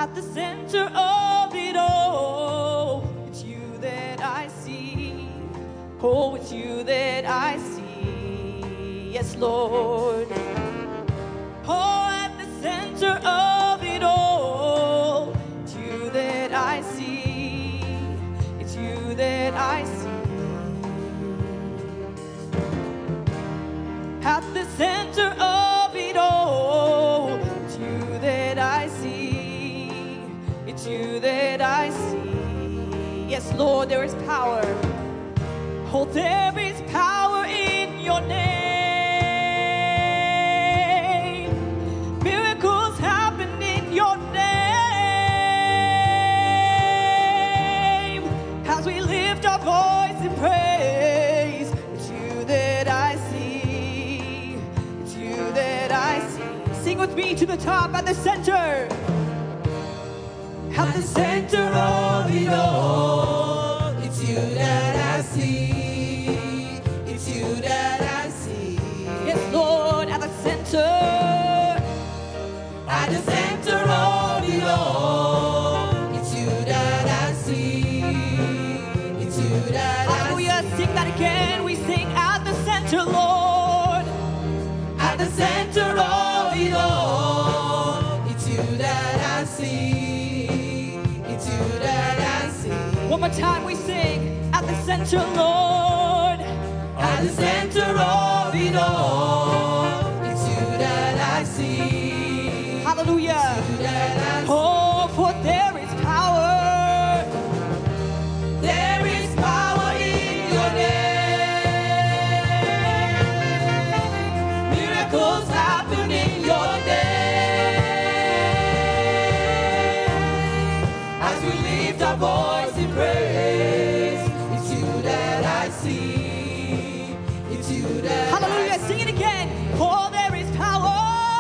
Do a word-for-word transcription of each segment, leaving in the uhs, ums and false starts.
at the center of it all. It's you that I see. Oh, it's you that I see. Yes, Lord. Oh, at the center of it all. It's you that I see. It's you that I see. At the center of it all, it's you that I see. It's you that I see. Yes, Lord, there is power. Oh, there is power in your name. Miracles happen in your name. As we lift our voice in praise, it's you that I see. It's you that I see. Sing with me to the top at the center. At the center of it all, it's you that I see. It's you that I see. Yes, Lord, at the center. At the center of it all, it's you that I see. It's you that Hallelujah. I see. Sing that again. We sing at the center, Lord. At the center of it all, it's you that I see. One more time we sing at the center, Lord. At the center of it all, it's you that I see. Hallelujah. Oh, for there is power. There is power in your name. Miracles happen in your name. As we lift our voice in praise, it's you that I see. It's you that Hallelujah, I see. Sing it again. For there is power.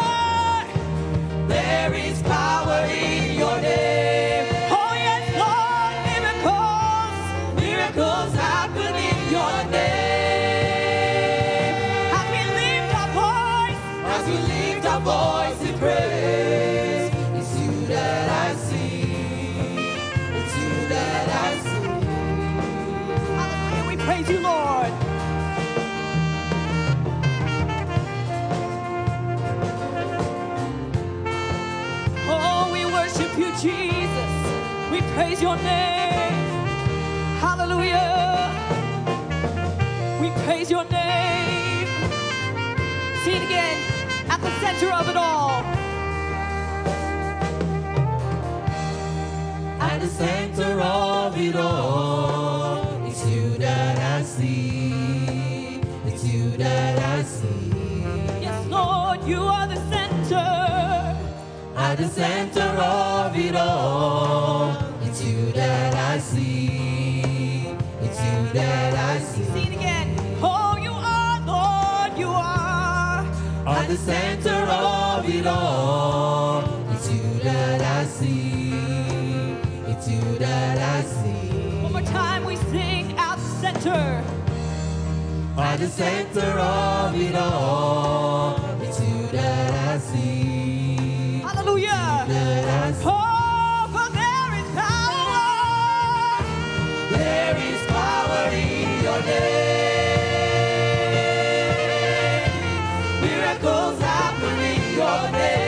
There is power in your name. Oh yes, Lord, miracles, miracles happen in your name. As we lift our voice, as we lift our voice in praise, it's you that I see. It's you that I see. Hallelujah, we praise you, Lord. Oh, we worship you, Jesus. We praise your name. Hallelujah. We praise your name. See it again. At the center of it all. At the center of it all, it's you that I see. It's you that I see. Yes, Lord, you are the center. At the center of it all, it's you that I see. It's you that I see. See it again. Oh, you are, Lord, you are. At the center of it all, it's you that I see. It's you that I see. One more time we sing at the center. At the center of it all, it's you that I see. Hallelujah. That I see. Oh, for there is power. There is power in your name. Miracles happen in your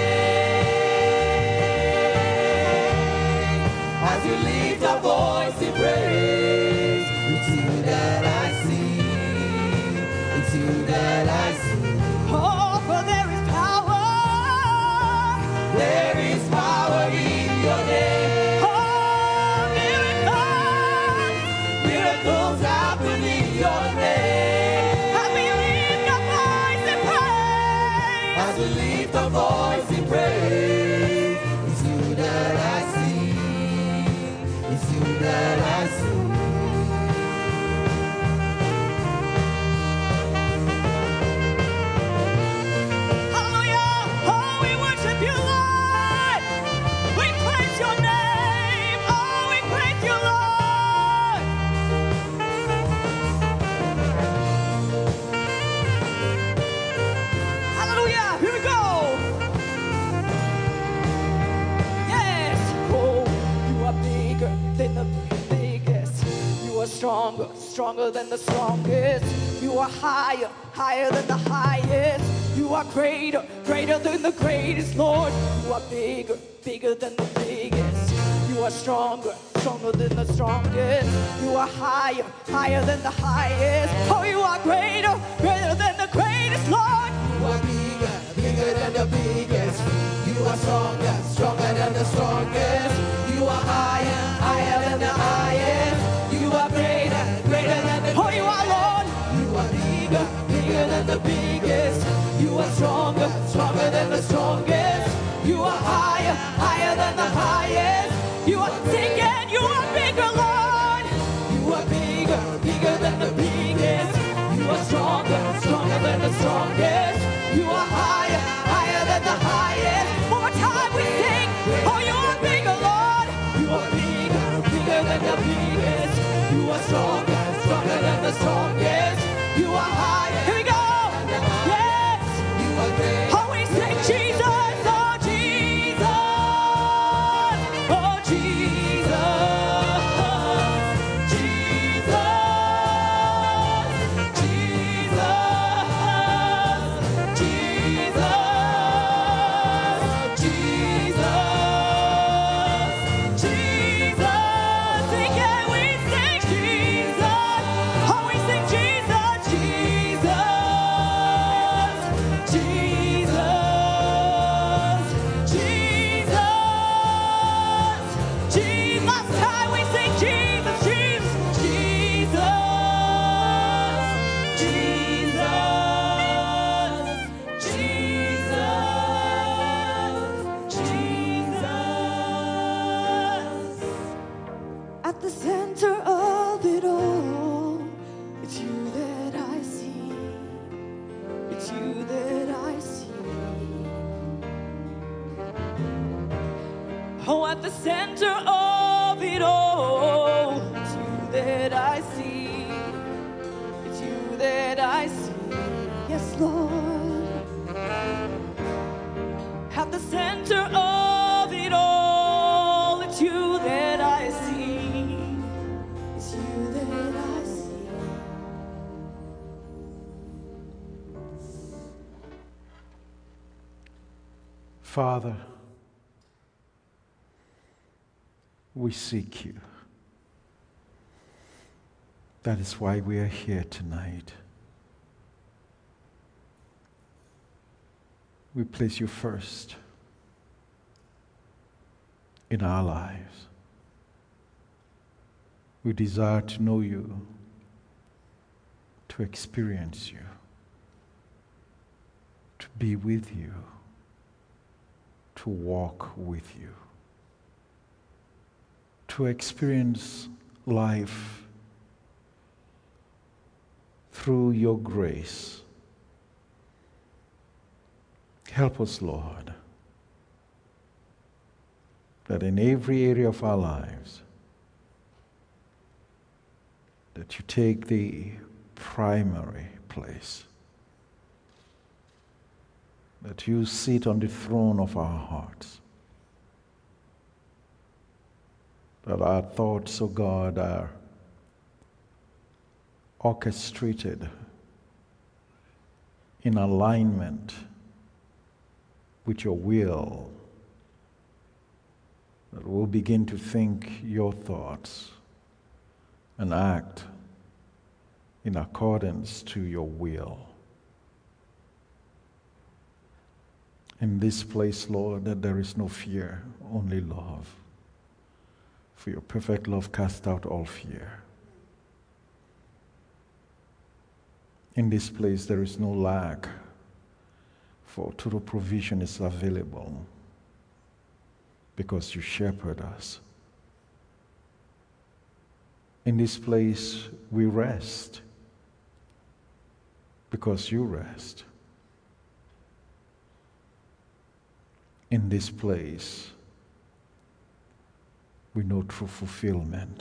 name. As we lift our voice in praise, it's you that I see. It's you that I see. Oh, for there is power. There is power in your name. Oh, miracles, miracles happen in your name. As we lift our voice in praise. As we lift our voice in praise, it's you that I see. It's you that I see. Hallelujah! Oh, we worship you, Lord. We praise your name. Oh, we praise you, Lord. stronger, stronger than the strongest. You are higher, higher than the highest. You are greater, greater than the greatest, Lord. You are bigger, bigger than the biggest. You are stronger, stronger than the strongest. You are higher, higher than the highest. Oh, you are greater, greater than the greatest, Lord. You are bigger, bigger than the biggest. You are stronger, stronger than the strongest. You are higher, higher than the highest. You are greater, greater than the Oh, you are Lord. You are bigger, bigger than the biggest. You are stronger, stronger than the strongest. You are higher, higher than the highest. You are singing, you are bigger, Lord. You are bigger, bigger than the biggest. You are stronger, stronger than the strongest. You are higher, higher than the highest. One more time we sing, oh, you are bigger, Lord. You are bigger, bigger than the biggest. You are stronger, stronger than the strongest. You are higher. Here we go. Yes. You are great. Oh, we sing Jesus. Oh, Jesus. Oh, Jesus. Jesus. Jesus. Jesus. Jesus. Jesus. Sing it, we sing Jesus. Oh, we sing Jesus. Jesus. Jesus. Jesus. Jesus. Last time we sing Jesus. Jesus. Jesus. Jesus. Jesus. At the center of it all, it's you that I see. It's you that I see. Oh, at the center of it all, it's you that I see. It's you that I see. Yes, Lord. At the center of it all, it's you that I see. It's you that I see. Father, we seek you. That is why we are here tonight. We place you first in our lives. We desire to know you, to experience you, to be with you, to walk with you, to experience life through your grace. Help us, Lord, that in every area of our lives, that you take the primary place, that you sit on the throne of our hearts, that our thoughts, O God, are orchestrated in alignment with your will, that we'll begin to think your thoughts and act in accordance to your will. In this place, Lord, that there is no fear, only love. For your perfect love casts out all fear. In this place, there is no lack, for total provision is available because you shepherd us. In this place, we rest because you rest. In this place, we know true fulfillment.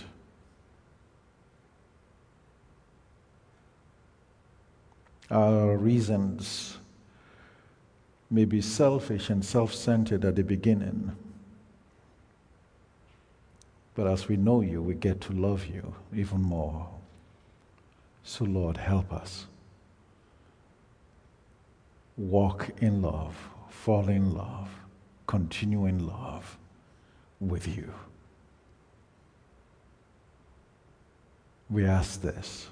Our reasons may be selfish and self-centered at the beginning, but as we know you, we get to love you even more. So, Lord, help us walk in love, fall in love, continue in love with you. We ask this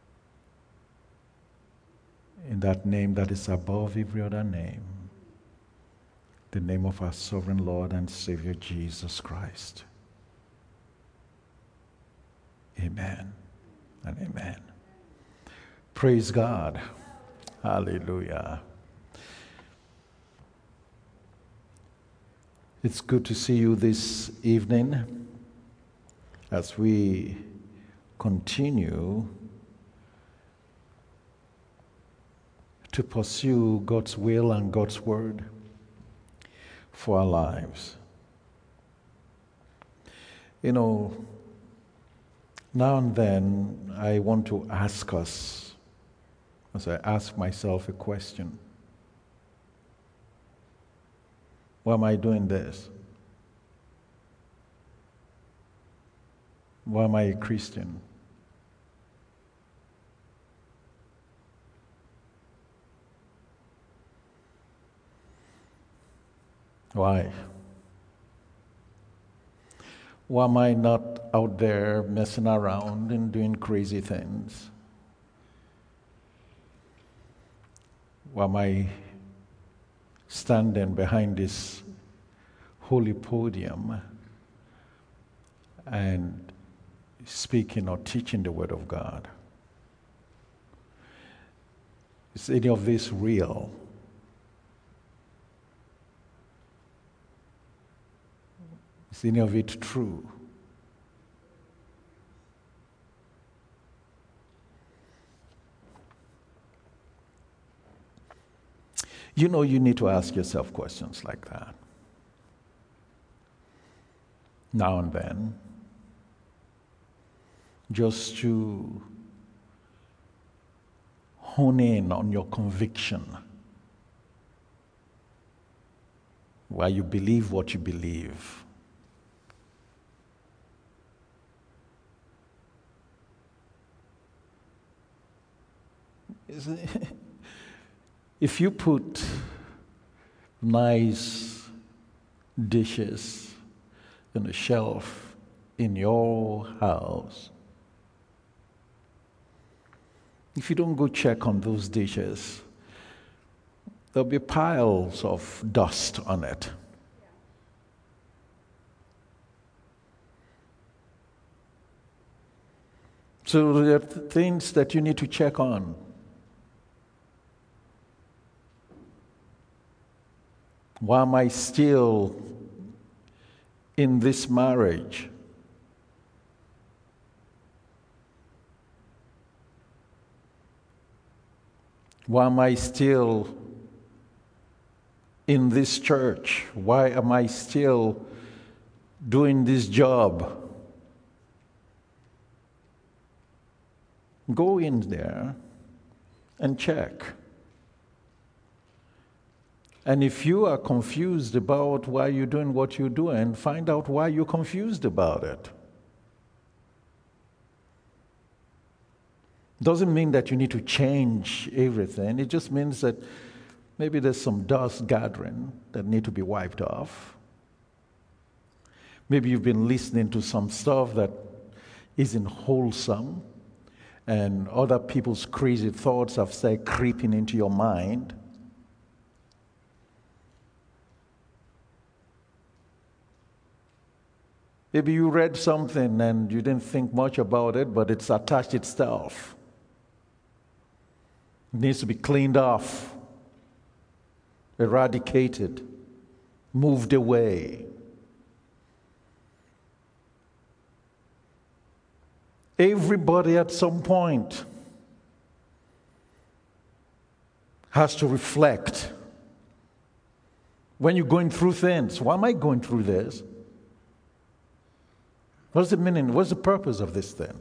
in that name that is above every other name, the name of our sovereign Lord and Savior Jesus Christ. Amen and amen. Praise God. Hallelujah. It's good to see you this evening as we continue to pursue God's will and God's word for our lives. You know, now and then I want to ask us, as I ask myself a question, why am I doing this? Why am I a Christian? Why? Why am I not out there messing around and doing crazy things? Why am I standing behind this holy podium and speaking or teaching the Word of God? Is any of this real? Is any of it true? You know, you need to ask yourself questions like that now and then, just to hone in on your conviction, why you believe what you believe. If you put nice dishes on a shelf in your house, if you don't go check on those dishes, there'll be piles of dust on it. So there are things that you need to check on. Why am I still in this marriage? Why am I still in this church? Why am I still doing this job? Go in there and check. And if you are confused about why you're doing what you're doing, find out why you're confused about it. Doesn't mean that you need to change everything. It just means that maybe there's some dust gathering that need to be wiped off. Maybe you've been listening to some stuff that isn't wholesome, and other people's crazy thoughts have started creeping into your mind. Maybe you read something and you didn't think much about it, but it's attached itself. It needs to be cleaned off, eradicated, moved away. Everybody at some point has to reflect. When you're going through things, why am I going through this? What's the meaning? What's the purpose of this thing?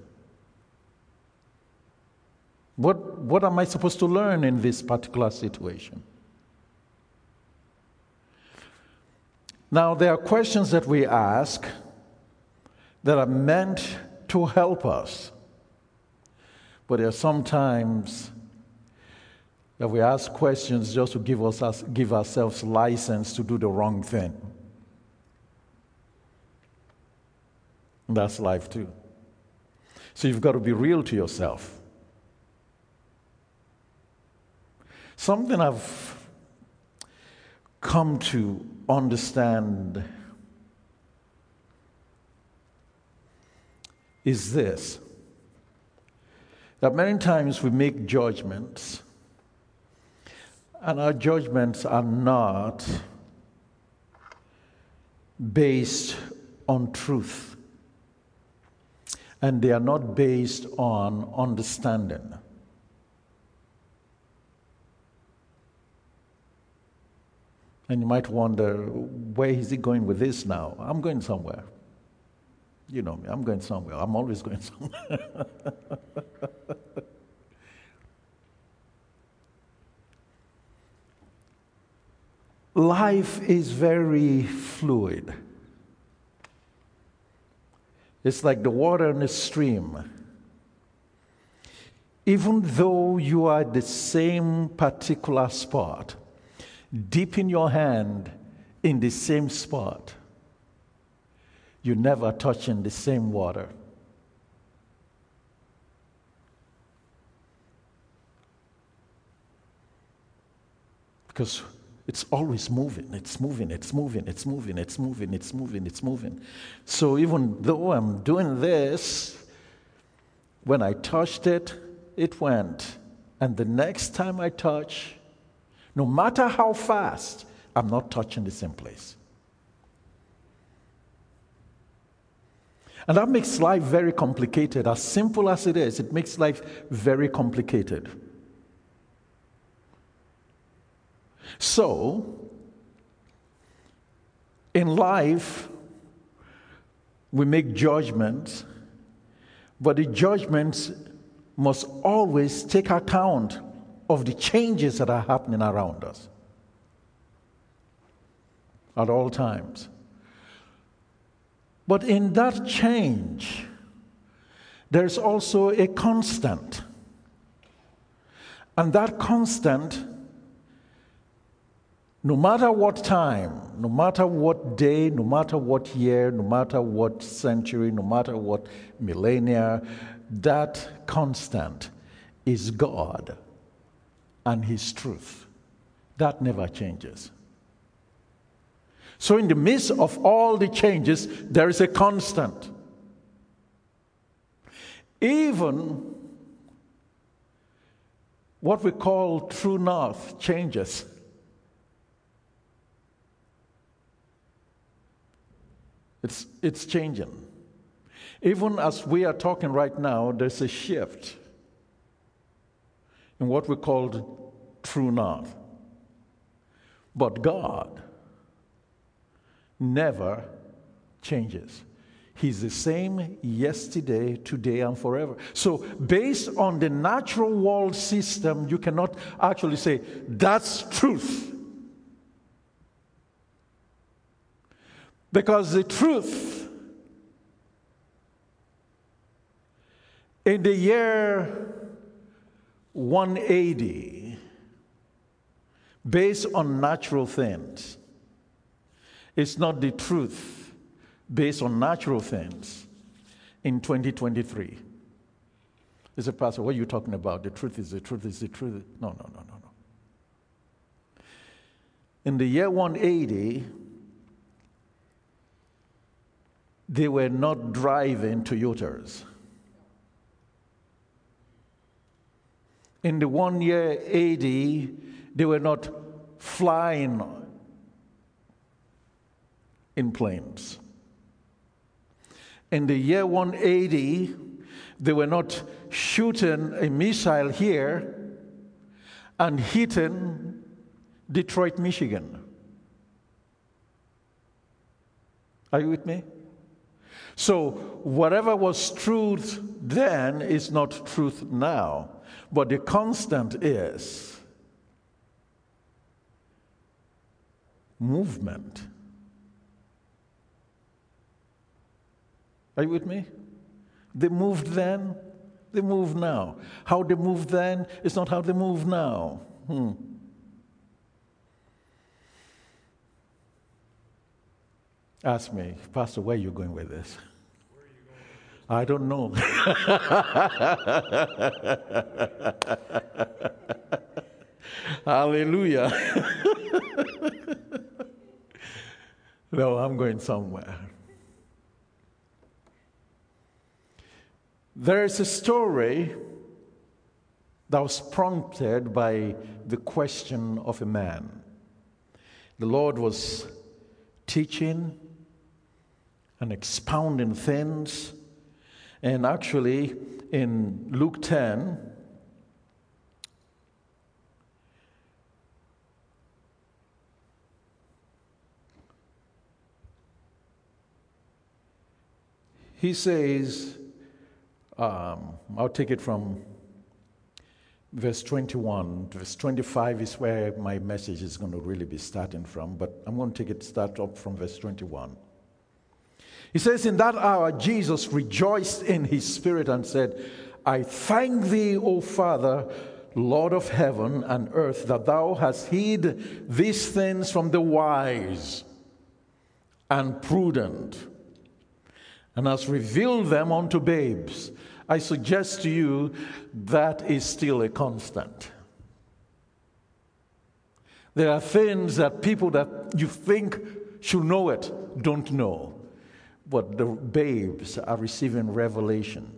What, what am I supposed to learn in this particular situation? Now, there are questions that we ask that are meant to help us. But there are some times that we ask questions just to give us give ourselves license to do the wrong thing. And that's life too. So you've got to be real to yourself. Something I've come to understand is this, that many times we make judgments, and our judgments are not based on truth, and they are not based on understanding. And you might wonder, where is he going with this now? I'm going somewhere. You know me, I'm going somewhere. I'm always going somewhere. Life is very fluid. It's like the water in a stream. Even though you are at the same particular spot, dipping your hand in the same spot, you never touch in the same water. Because it's always moving, it's moving, it's moving, it's moving, it's moving, it's moving, it's moving. So even though I'm doing this, when I touched it, it went. And the next time I touch, no matter how fast, I'm not touching the same place. And that makes life very complicated. As simple as it is, it makes life very complicated. So, in life, we make judgments, but the judgments must always take account of the changes that are happening around us at all times. But in that change, there's also a constant. And that constant, no matter what time, no matter what day, no matter what year, no matter what century, no matter what millennia, that constant is God and His truth. That never changes. So in the midst of all the changes, there is a constant. Even what we call true north changes. It's, it's changing. Even as we are talking right now, there's a shift in what we call true north. But God never changes. He's the same yesterday, today, and forever. So based on the natural world system, you cannot actually say, that's truth. Because the truth in the year one eighty, based on natural things, it's not the truth based on natural things in twenty twenty-three. He said, Pastor, what are you talking about? The truth is the truth is the truth. No, no, no, no, no. In the year one eighty, they were not driving Toyotas. In the one year eighty, they were not flying in planes. In the year one eighty, they were not shooting a missile here and hitting Detroit, Michigan. Are you with me? So whatever was truth then is not truth now. But the constant is movement. Are you with me? They moved then, They move now. How they move then is not how they move now. Hmm. Ask me, Pastor, where are you going with this? I don't know. Hallelujah. No, I'm going somewhere. There is a story that was prompted by the question of a man. The Lord was teaching and expounding things. And actually, in Luke ten, he says, um, I'll take it from verse twenty-one. Verse twenty-five is where my message is going to really be starting from, but I'm going to take it start up from verse twenty-one. He says, in that hour, Jesus rejoiced in his spirit and said, I thank thee, O Father, Lord of heaven and earth, that thou hast hid these things from the wise and prudent, and hast revealed them unto babes. I suggest to you that is still a constant. There are things that people that you think should know it don't know. But the babes are receiving revelation.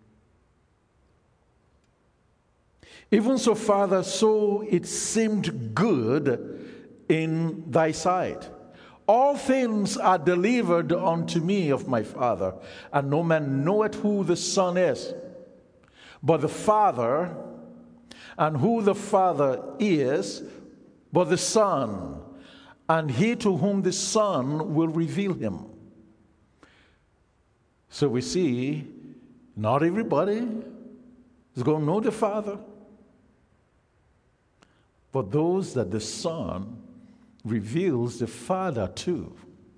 Even so, Father, so it seemed good in thy sight. All things are delivered unto me of my Father, and no man knoweth who the Son is, but the Father, and who the Father is, but the Son, and he to whom the Son will reveal him. So we see, not everybody is going to know the Father, but those that the Son reveals the Father to.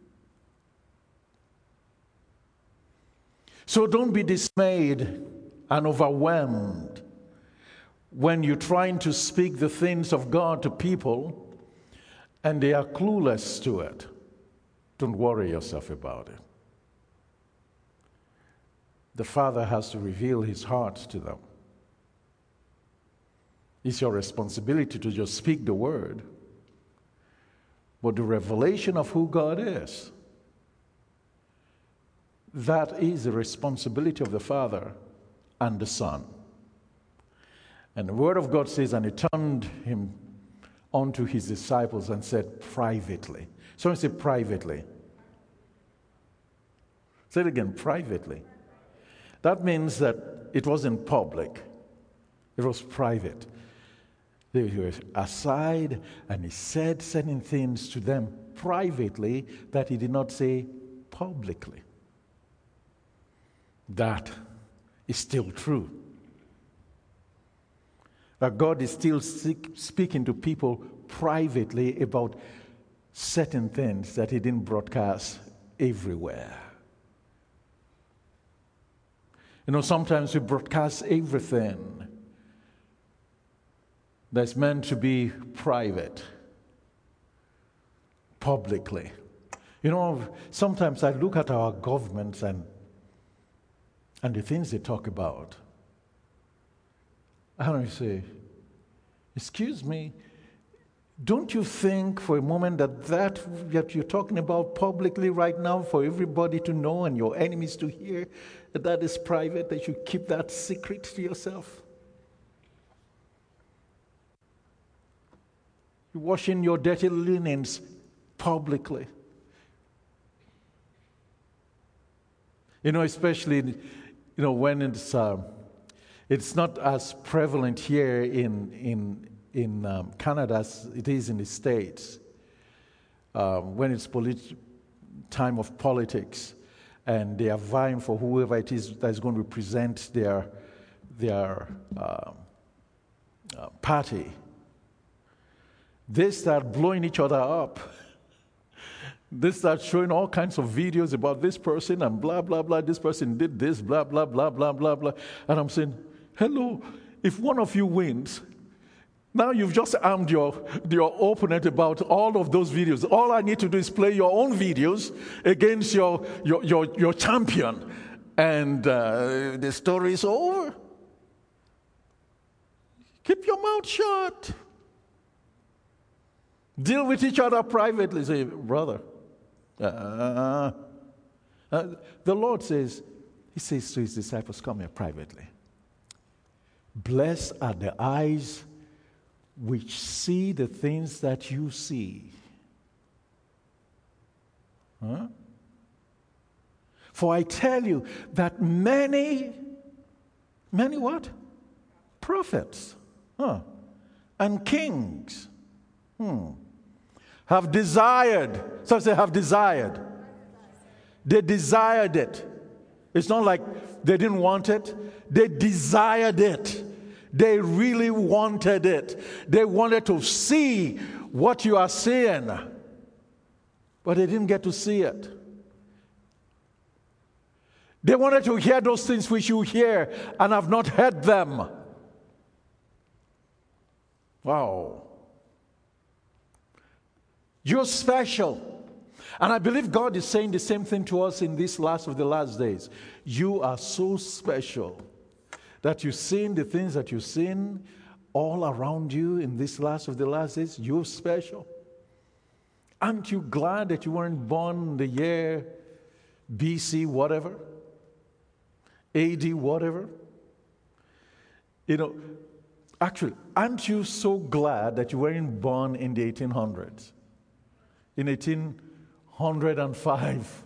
So don't be dismayed and overwhelmed when you're trying to speak the things of God to people and they are clueless to it. Don't worry yourself about it. The Father has to reveal his heart to them. It's your responsibility to just speak the word. But the revelation of who God is, that is the responsibility of the Father and the Son. And the Word of God says, and he turned him unto his disciples and said privately. Someone say privately. Say it again, privately. That means that it wasn't public. It was private. They were aside, and he said certain things to them privately that he did not say publicly. That is still true. That God is still speaking to people privately about certain things that he didn't broadcast everywhere. You know, sometimes we broadcast everything that's meant to be private, publicly. You know, sometimes I look at our governments and, and the things they talk about. I don't say, excuse me, don't you think for a moment that that that you're talking about publicly right now for everybody to know and your enemies to hear, that that is private, that you keep that secret to yourself? You're washing your dirty linens publicly. You know, especially, you know, when it's uh, it's not as prevalent here in in in um, Canada as it is in the States. Um, when it's polit- time of politics, and they are vying for whoever it is that is going to represent their their uh, uh, party. They start blowing each other up. They start showing all kinds of videos about this person and blah, blah, blah. This person did this, blah, blah, blah, blah, blah, blah. And I'm saying, hello, if one of you wins, now you've just armed your, your opponent about all of those videos. All I need to do is play your own videos against your, your, your, your champion. And uh, the story is over. Keep your mouth shut. Deal with each other privately. Say, brother, uh, uh, the Lord says, he says to his disciples, come here privately. Blessed are the eyes which see the things that you see. Huh? For I tell you that many, many what? Prophets huh? and kings hmm, have desired. Some say have desired. They desired it. It's not like they didn't want it. They desired it. They really wanted it. They wanted to see what you are seeing, but they didn't get to see it. They wanted to hear those things which you hear and have not heard them. Wow. You're special. And I believe God is saying the same thing to us in this last of the last days. You are so special that you've seen the things that you've seen all around you in this last of the last days. You're special. Aren't you glad that you weren't born in the year B C whatever? A D whatever? You know, actually, aren't you so glad that you weren't born in the eighteen hundreds? In eighteen oh five.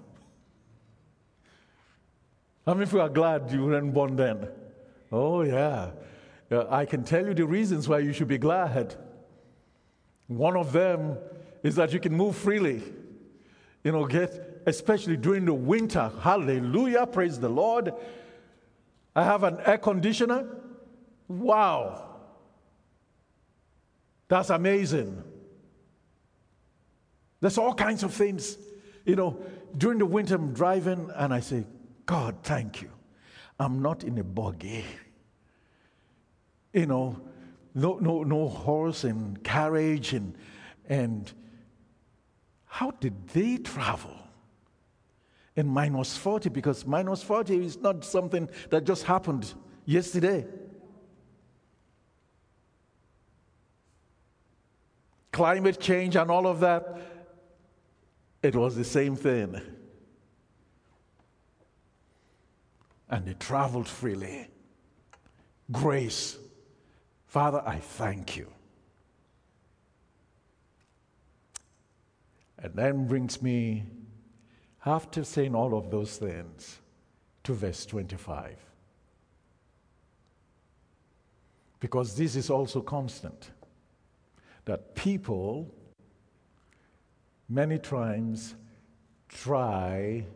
How many of you are glad you weren't born then? Oh, yeah. Uh, I can tell you the reasons why you should be glad. One of them is that you can move freely. You know, get, especially during the winter. Hallelujah, praise the Lord. I have an air conditioner. Wow. That's amazing. There's all kinds of things. You know, during the winter I'm driving and I say, God, thank you. I'm not in a buggy. You know, no no no horse and carriage and and how did they travel in minus forty? Because minus forty is not something that just happened yesterday. Climate change and all of that, it was the same thing. And they traveled freely. Grace. Father, I thank you. And then brings me, after saying all of those things, to verse twenty-five. Because this is also constant. That people many times try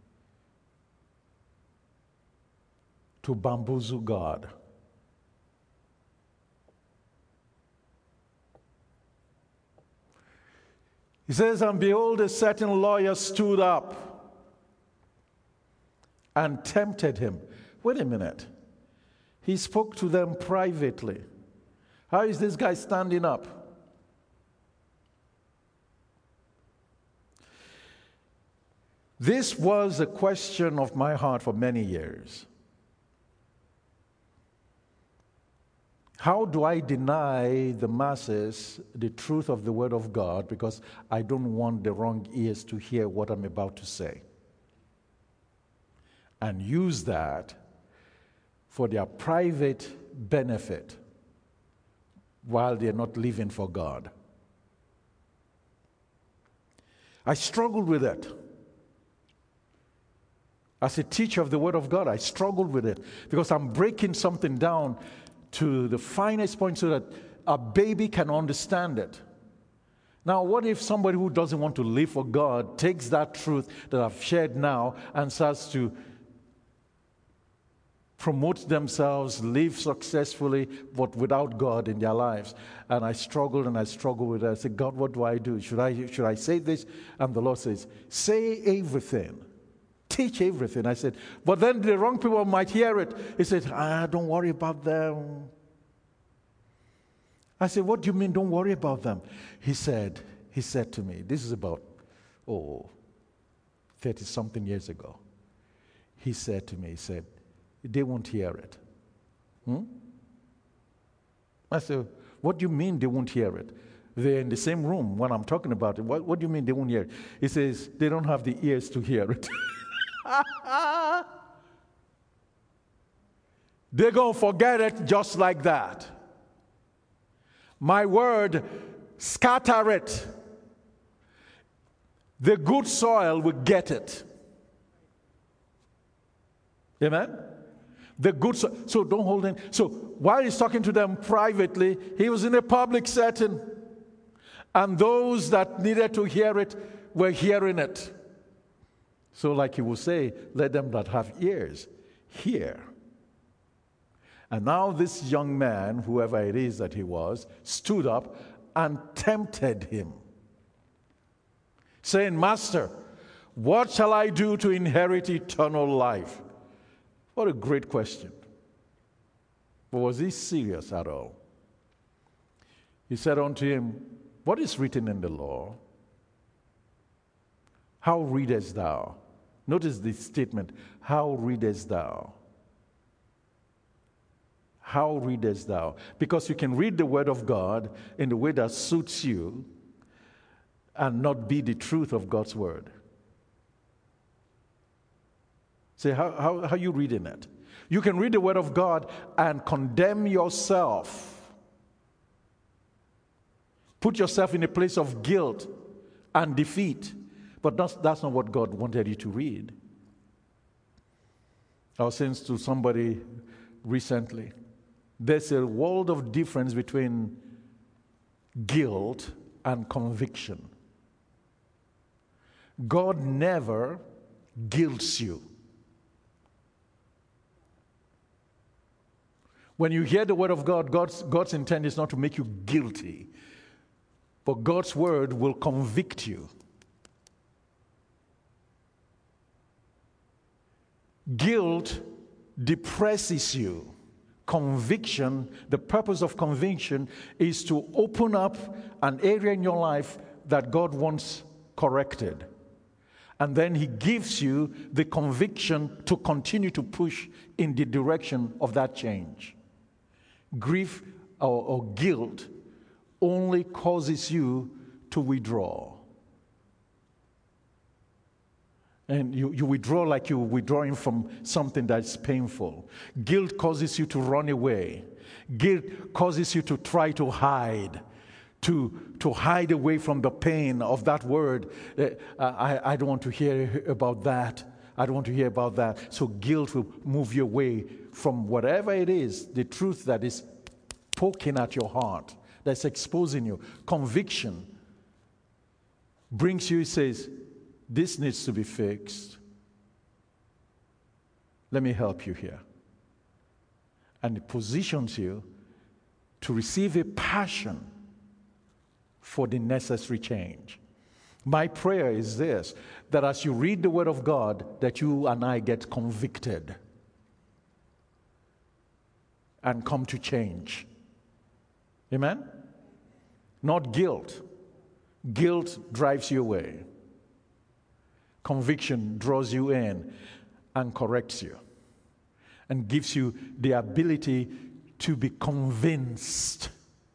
to bamboozle God. He says, and behold, a certain lawyer stood up and tempted him. Wait a minute. He spoke to them privately. How is this guy standing up? This was a question of my heart for many years. How do I deny the masses the truth of the Word of God because I don't want the wrong ears to hear what I'm about to say? And use that for their private benefit while they're not living for God. I struggled with it. As a teacher of the Word of God, I struggled with it because I'm breaking something down to the finest point so that a baby can understand it. Now, what if somebody who doesn't want to live for God takes that truth that I've shared now and starts to promote themselves, live successfully, but without God in their lives. And I struggled and I struggled with it. I said, God, what do I do? Should I, should I say this? And the Lord says, say everything. Teach everything. I said, but then the wrong people might hear it. He said, ah, don't worry about them. I said, what do you mean don't worry about them? He said, he said to me, this is about, oh, thirty-something years ago. He said to me, he said, they won't hear it. Hmm? I said, what do you mean they won't hear it? They're in the same room when I'm talking about it. What, what do you mean they won't hear it? He says, they don't have the ears to hear it. They're going to forget it just like that. My word, scatter it. The good soil will get it. Amen? The good soil. So don't hold in. So while he's talking to them privately, he was in a public setting. And those that needed to hear it were hearing it. So like he will say, let them that have ears hear. And now this young man, whoever it is that he was, stood up and tempted him, saying, Master, what shall I do to inherit eternal life? What a great question. But was he serious at all? He said unto him, what is written in the law? How readest thou? Notice this statement, how readest thou? How readest thou? Because you can read the word of God in the way that suits you and not be the truth of God's word. Say, how, how, how are you reading it? You can read the word of God and condemn yourself. Put yourself in a place of guilt and defeat. But that's, that's not what God wanted you to read. I was saying to somebody recently, there's a world of difference between guilt and conviction. God never guilts you. When you hear the word of God, God's, God's intent is not to make you guilty, but God's word will convict you. Guilt depresses you. Conviction, the purpose of conviction is to open up an area in your life that God wants corrected. And then he gives you the conviction to continue to push in the direction of that change. Grief or, or guilt only causes you to withdraw. And you, you withdraw like you're withdrawing from something that's painful. Guilt causes you to run away. Guilt causes you to try to hide, to, to hide away from the pain of that word. Uh, I, I don't want to hear about that. I don't want to hear about that. So guilt will move you away from whatever it is, the truth that is poking at your heart, that's exposing you. Conviction brings you, it says, this needs to be fixed. Let me help you here. And it positions you to receive a passion for the necessary change. My prayer is this, that as you read the Word of God, that you and I get convicted and come to change. Amen? Not guilt. Guilt drives you away. Conviction draws you in and corrects you and gives you the ability to be convinced.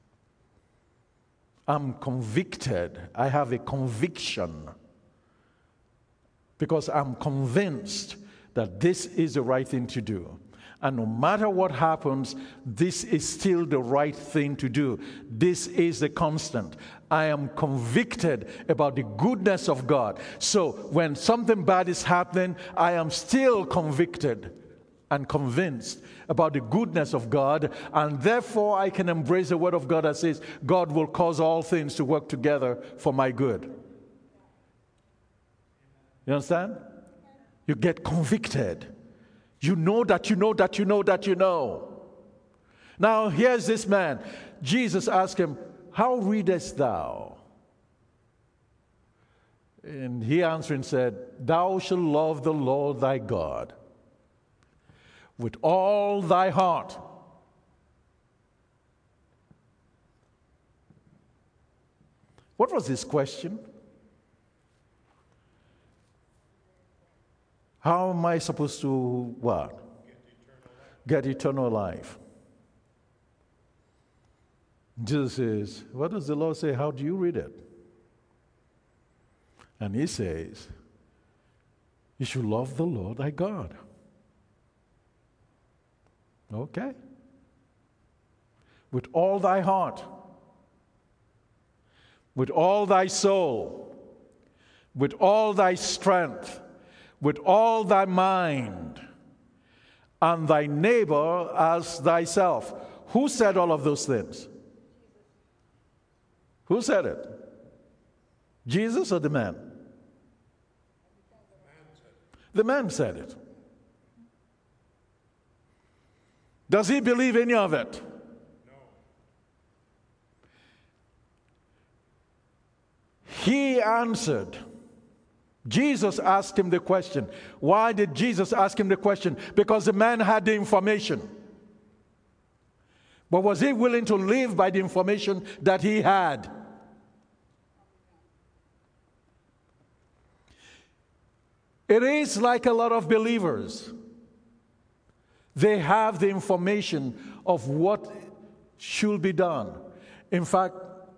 I'm convicted. I have a conviction because I'm convinced that this is the right thing to do. And no matter what happens, this is still the right thing to do. This is the constant. I am convicted about the goodness of God. So when something bad is happening, I am still convicted and convinced about the goodness of God, and therefore I can embrace the word of God that says, God will cause all things to work together for my good. You understand? You get convicted. You know that you know that you know that you know. Now, here's this man. Jesus asked him, how readest thou? And he answered and said, thou shalt love the Lord thy God with all thy heart. What was his question? How am I supposed to what? Get eternal life. Get eternal life. Jesus says, what does the Lord say? How do you read it? And he says, you should love the Lord thy God. Okay? With all thy heart, with all thy soul, with all thy strength, with all thy mind, and thy neighbor as thyself. Who said all of those things? Who said it? Jesus or the man? The man said it. Does he believe any of it? No. He answered. Jesus asked him the question. Why did Jesus ask him the question? Because the man had the information. But was he willing to live by the information that he had? It is like a lot of believers. They have the information of what should be done. In fact,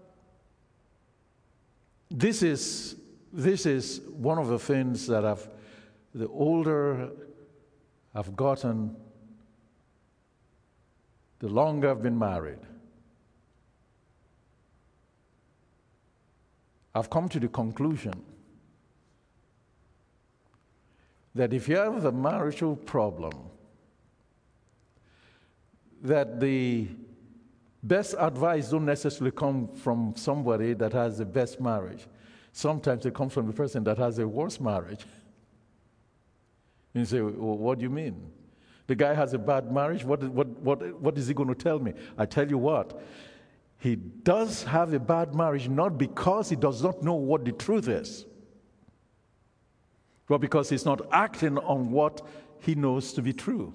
this is this is one of the things that I've, the older I've gotten, the longer I've been married, I've come to the conclusion that if you have a marital problem, that the best advice don't necessarily come from somebody that has the best marriage. Sometimes it comes from the person that has a worse marriage. And you say, well, what do you mean? The guy has a bad marriage, what, what, what, what is he going to tell me? I tell you what, he does have a bad marriage not because he does not know what the truth is, but because he's not acting on what he knows to be true.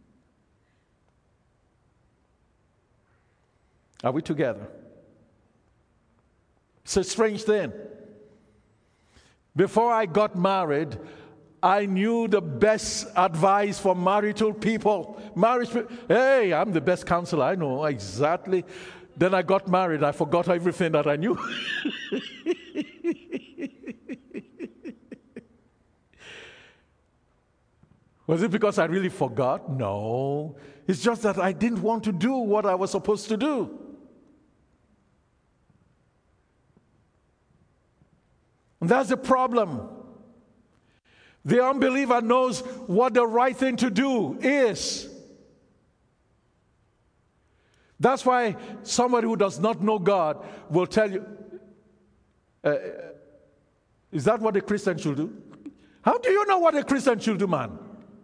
Are we together? It's a strange thing. Before I got married, I knew the best advice for marital people. Marriage, hey, I'm the best counselor. I know exactly. Then I got married. I forgot everything that I knew. Was it because I really forgot? No. It's just that I didn't want to do what I was supposed to do. And that's the problem. The unbeliever knows what the right thing to do is. That's why somebody who does not know God will tell you, uh, is that what a Christian should do? How do you know what a Christian should do, man?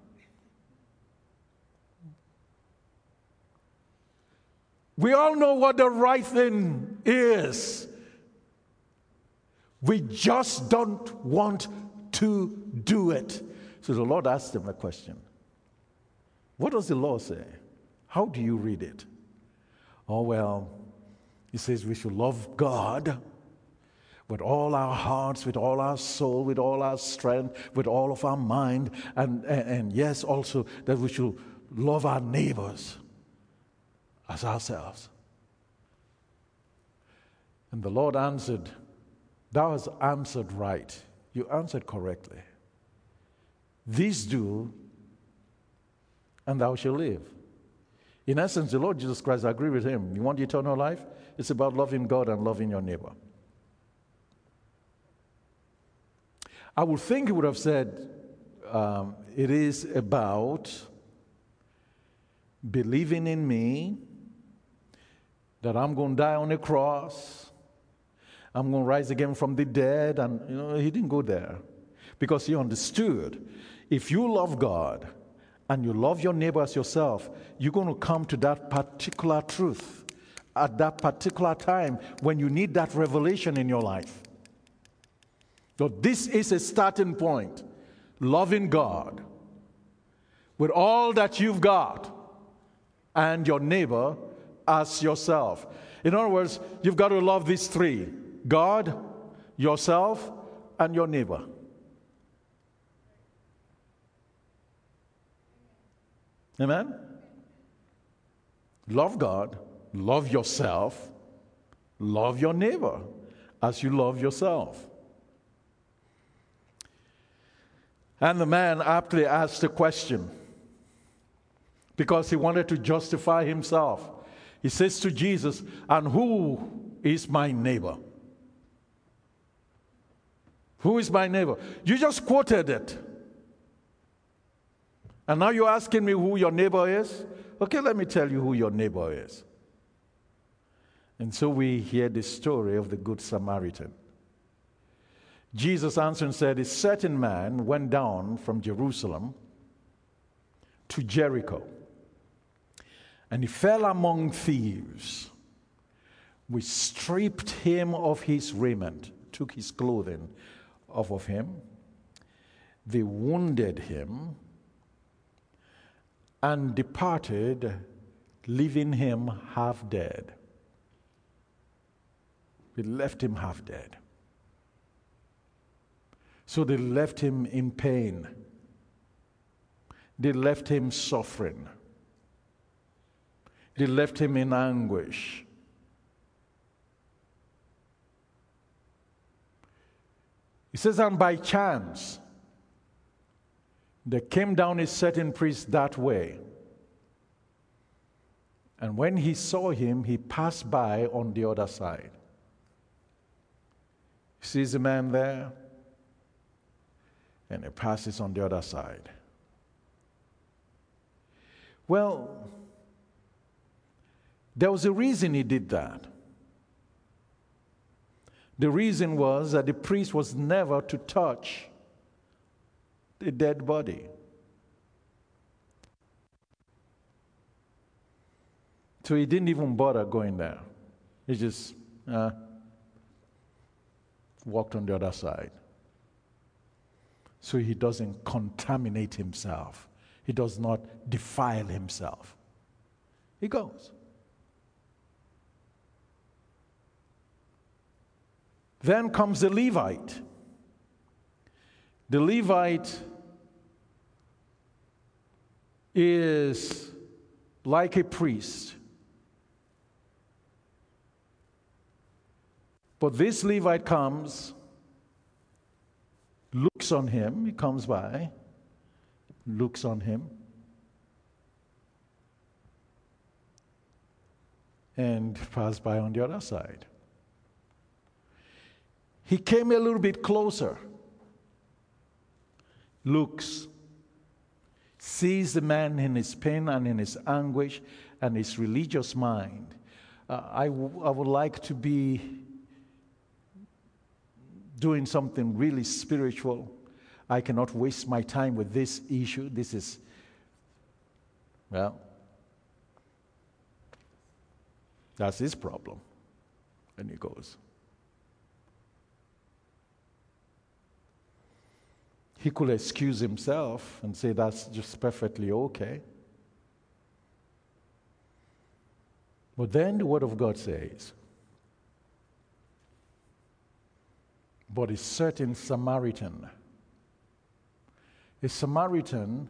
We all know what the right thing is. We just don't want to do it. So the Lord asked him a question. What does the law say? How do you read it? Oh, well, he says we should love God with all our hearts, with all our soul, with all our strength, with all of our mind, and, and, and yes, also that we should love our neighbors as ourselves. And the Lord answered, thou hast answered right. You answered correctly. These do, and thou shalt live. In essence, the Lord Jesus Christ, I agree with him. You want eternal life? It's about loving God and loving your neighbor. I would think he would have said, um, it is about believing in me, that I'm going to die on a cross, I'm going to rise again from the dead. And you know, he didn't go there because he understood if you love God and you love your neighbor as yourself, you're going to come to that particular truth at that particular time when you need that revelation in your life. So this is a starting point. Loving God with all that you've got and your neighbor as yourself. In other words, you've got to love these three: God, yourself, and your neighbor. Amen? Love God, love yourself, love your neighbor as you love yourself. And the man aptly asked the question because he wanted to justify himself. He says to Jesus, "And who is my neighbor?" Who is my neighbor? You just quoted it. And now you're asking me who your neighbor is? Okay, let me tell you who your neighbor is. And so we hear the story of the Good Samaritan. Jesus answered and said, "A certain man went down from Jerusalem to Jericho, and he fell among thieves, which stripped him of his raiment, took his clothing off of him. They wounded him and departed, leaving him half dead." They left him half dead. So they left him in pain. They left him suffering. They left him in anguish. He says, "And by chance, there came down a certain priest that way. And when he saw him, he passed by on the other side." He sees the man there, and he passes on the other side. Well, there was a reason he did that. The reason was that the priest was never to touch the dead body. So he didn't even bother going there. He just uh, walked on the other side. So he doesn't contaminate himself. He does not defile himself. He goes. Then comes the Levite. The Levite is like a priest. But this Levite comes, looks on him, he comes by, looks on him, and passes by on the other side. He came a little bit closer, looks, sees the man in his pain and in his anguish and his religious mind. Uh, I, w- I would like to be doing something really spiritual. I cannot waste my time with this issue. This is, well, that's his problem. And he goes. He could excuse himself and say that's just perfectly okay. But then the Word of God says, "But a certain Samaritan," a Samaritan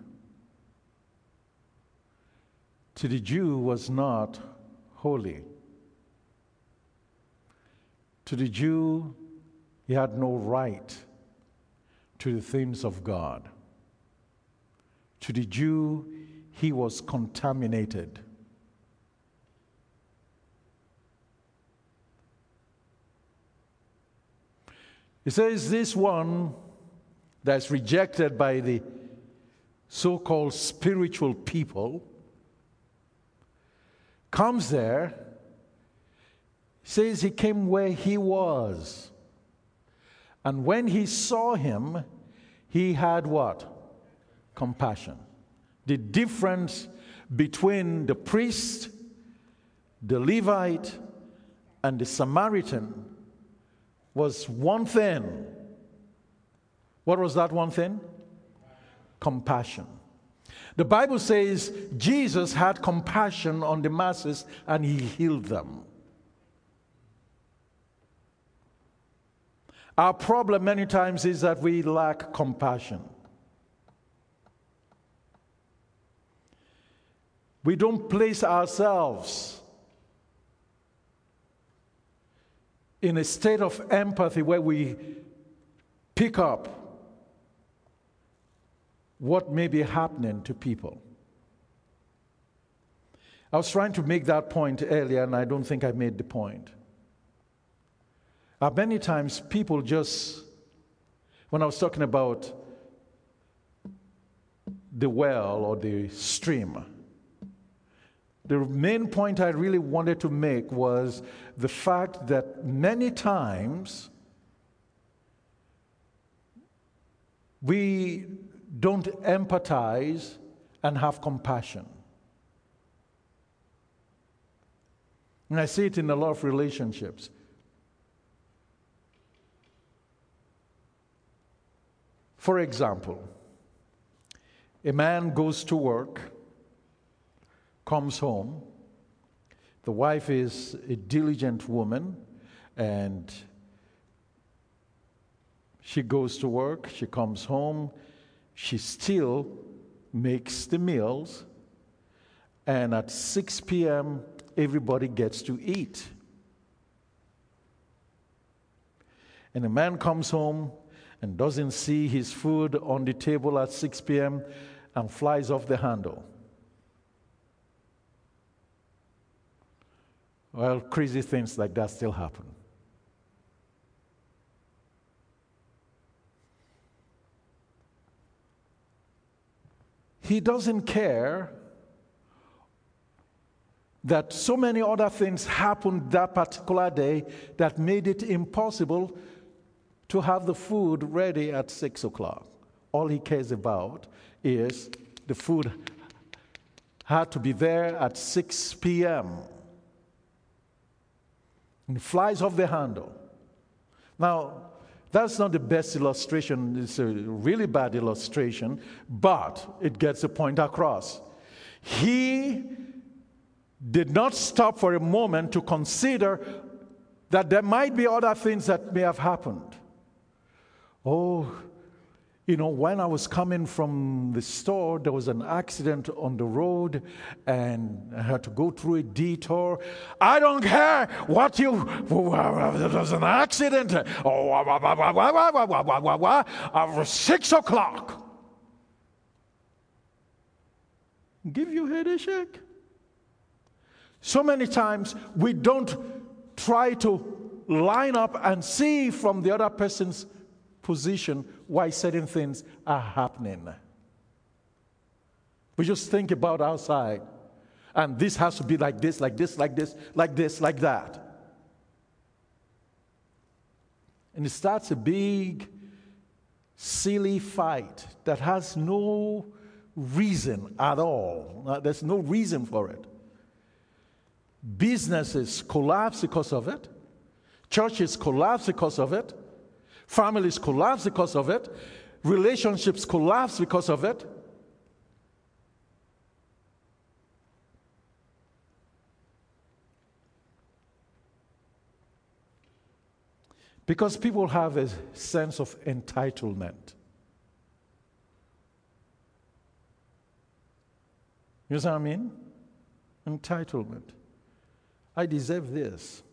to the Jew was not holy. To the Jew, he had no right to the things of God. To the Jew, he was contaminated. He says this one that's rejected by the so-called spiritual people comes there, says he came where he was. And when he saw him, he had what? Compassion. The difference between the priest, the Levite, and the Samaritan was one thing. What was that one thing? Compassion. The Bible says Jesus had compassion on the masses and he healed them. Our problem many times is that we lack compassion. We don't place ourselves in a state of empathy where we pick up what may be happening to people. I was trying to make that point earlier, and I don't think I made the point. Uh, many times people just, when I was talking about the well or the stream, the main point I really wanted to make was the fact that many times we don't empathize and have compassion. And I see it in a lot of relationships. For example, a man goes to work, comes home. The wife is a diligent woman, and she goes to work, she comes home, she still makes the meals, and at six p.m., everybody gets to eat. And the man comes home and doesn't see his food on the table at six p.m. and flies off the handle. Well, crazy things like that still happen. He doesn't care that so many other things happened that particular day that made it impossible to have the food ready at six o'clock. All he cares about is the food had to be there at six p.m. And it flies off the handle. Now, that's not the best illustration. It's a really bad illustration, but it gets the point across. He did not stop for a moment to consider that there might be other things that may have happened. Oh, you know, when I was coming from the store, there was an accident on the road, and I had to go through a detour. I don't care what you, there was an accident. Oh, uh, six o'clock. Give you a head shake. So many times we don't try to line up and see from the other person's position why certain things are happening. We just think about outside, and this has to be like this, like this, like this, like this, like that. And it starts a big, silly fight that has no reason at all. There's no reason for it. Businesses collapse because of it. Churches collapse because of it. Families collapse because of it. Relationships collapse because of it. Because people have a sense of entitlement. You know what I mean? Entitlement. I deserve this.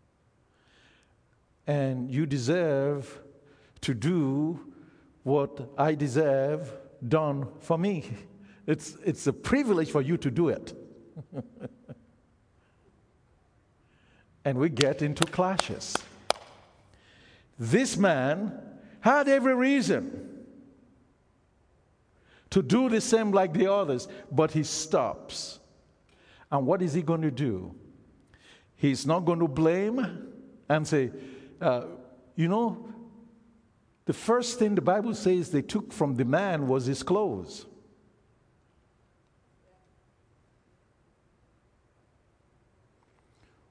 And you deserve to do what I deserve done for me. It's, it's a privilege for you to do it. And we get into clashes. This man had every reason to do the same like the others, but he stops. And what is he going to do? He's not going to blame and say, uh, you know, the first thing the Bible says they took from the man was his clothes.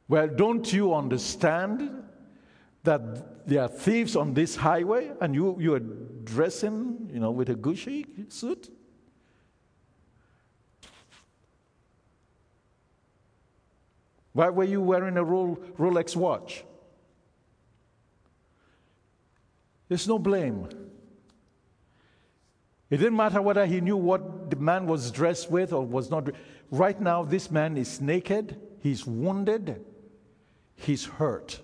Well, don't you understand that there are thieves on this highway and you, you are dressing, you know, with a Gucci suit? Why were you wearing a Rolex watch? There's no blame. It didn't matter whether he knew what the man was dressed with or was not. Right now, this man is naked, he's wounded, he's hurt.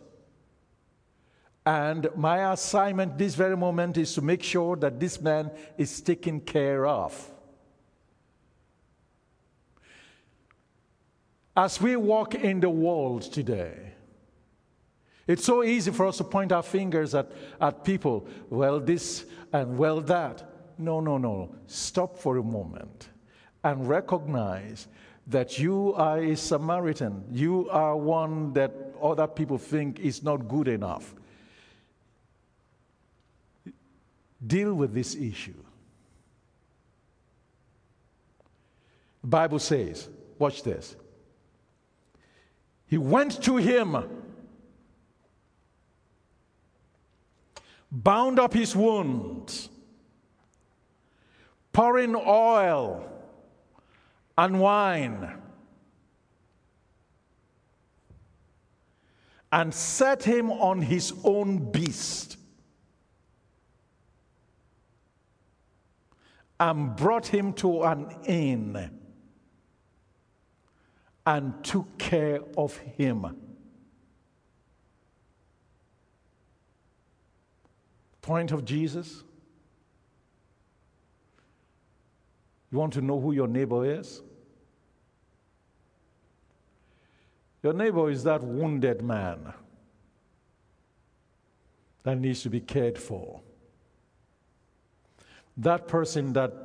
And my assignment this very moment is to make sure that this man is taken care of. As we walk in the world today, it's so easy for us to point our fingers at, at people. Well, this and well, that. No, no, no. Stop for a moment and recognize that you are a Samaritan. You are one that other people think is not good enough. Deal with this issue. The Bible says, watch this. He went to him, bound up his wounds, pouring oil and wine, and set him on his own beast, and brought him to an inn, and took care of him. Point of Jesus. You want to know who your neighbor is? Your neighbor is that wounded man that needs to be cared for. That person that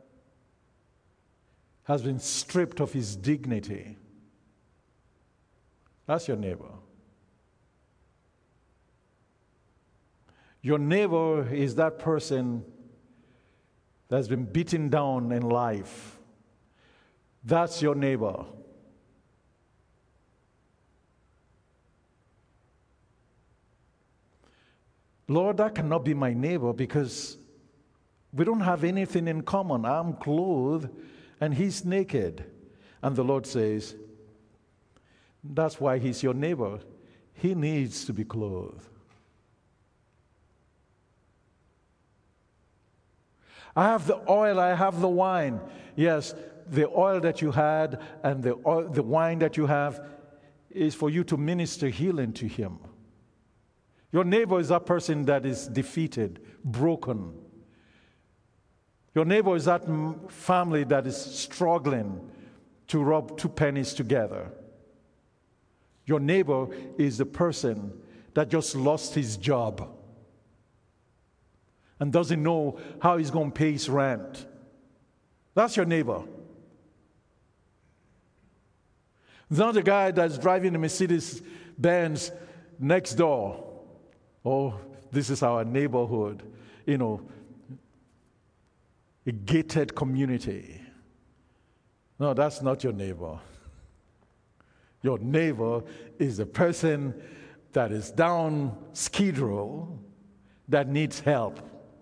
has been stripped of his dignity. That's your neighbor. Your neighbor is that person that's been beaten down in life. That's your neighbor. Lord, that cannot be my neighbor because we don't have anything in common. I'm clothed and he's naked. And the Lord says, that's why he's your neighbor. He needs to be clothed. I have the oil, I have the wine. Yes, the oil that you had and the oil, the wine that you have is for you to minister healing to him. Your neighbor is that person that is defeated, broken. Your neighbor is that family that is struggling to rub two pennies together. Your neighbor is the person that just lost his job and doesn't know how he's going to pay his rent. That's your neighbor. It's not the guy that's driving a Mercedes Benz next door. Oh, this is our neighborhood. You know, a gated community. No, that's not your neighbor. Your neighbor is the person that is down Skid Row that needs help.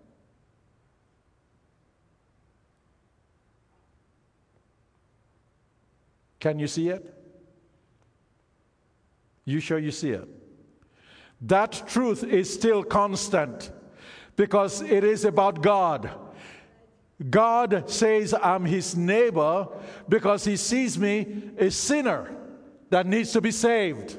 Can you see it? You sure you see it? That truth is still constant because it is about God. God says I'm his neighbor because he sees me a sinner that needs to be saved.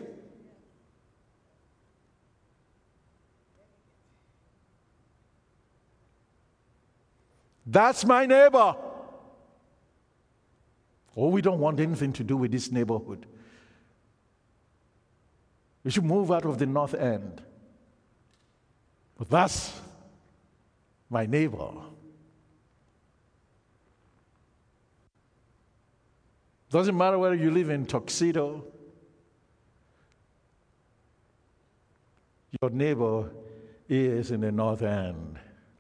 That's my neighbor. Oh, we don't want anything to do with this neighborhood. We should move out of the north end. But that's my neighbor. Doesn't matter whether you live in Tuxedo. Your neighbor is in the north end.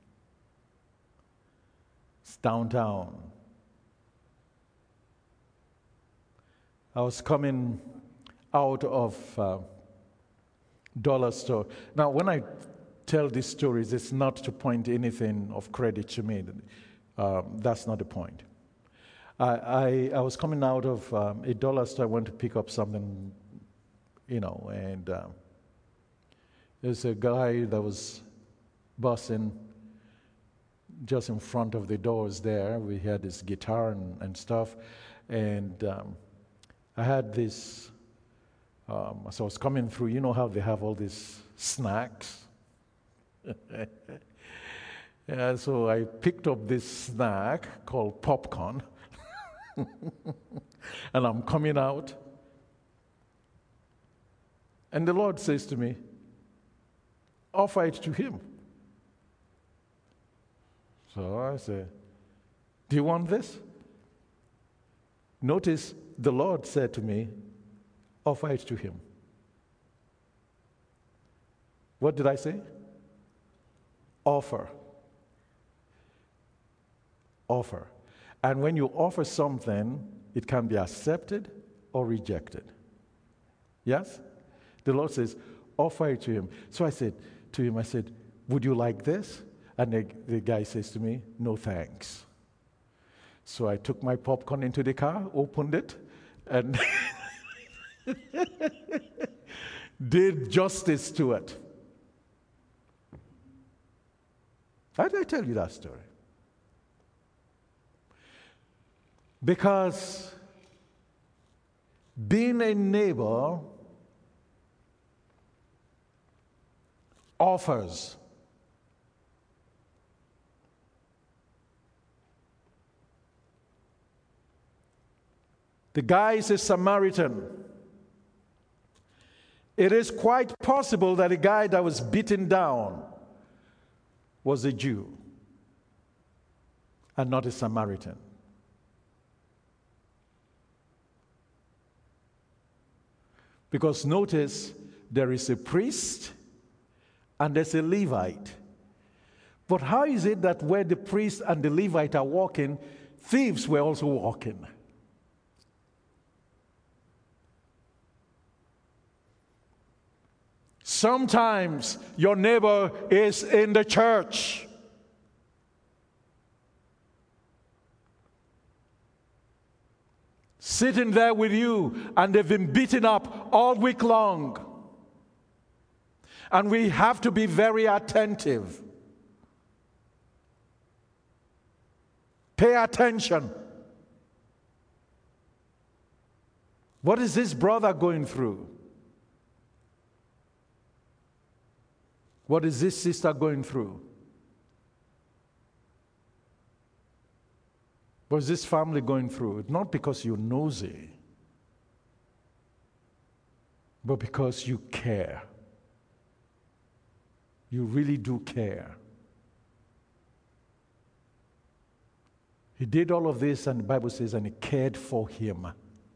It's downtown. I was coming out of uh, dollar store. Now, when I tell these stories, it's not to point anything of credit to me. Um, that's not the point. I, I, I was coming out of um, a dollar store. I went to pick up something, you know, and uh, there's a guy that was bussing just in front of the doors there. We had this guitar and, and stuff, and um, I had this, um, so I was coming through, you know how they have all these snacks? Yeah, so I picked up this snack called popcorn, and I'm coming out, and the Lord says to me, offer it to him. So I said, do you want this? Notice the Lord said to me, offer it to him. What did I say? Offer. Offer. And when you offer something, it can be accepted or rejected. Yes? The Lord says, offer it to him. So I said to him, I said, would you like this? And the, the guy says to me, no thanks. So I took my popcorn into the car, opened it, and did justice to it. Why did I tell you that story? Because being a neighbor offers. The guy is a Samaritan. It is quite possible that the guy that was beaten down was a Jew and not a Samaritan. Because notice, there is a priest and there's a Levite. But how is it that where the priest and the Levite are walking, thieves were also walking? Sometimes your neighbor is in the church. Sitting there with you, and they've been beaten up all week long. And we have to be very attentive. Pay attention. What is this brother going through? What is this sister going through? What is this family going through? Not because you're nosy, but because you care. You really do care. He did all of this, and the Bible says, and he cared for him.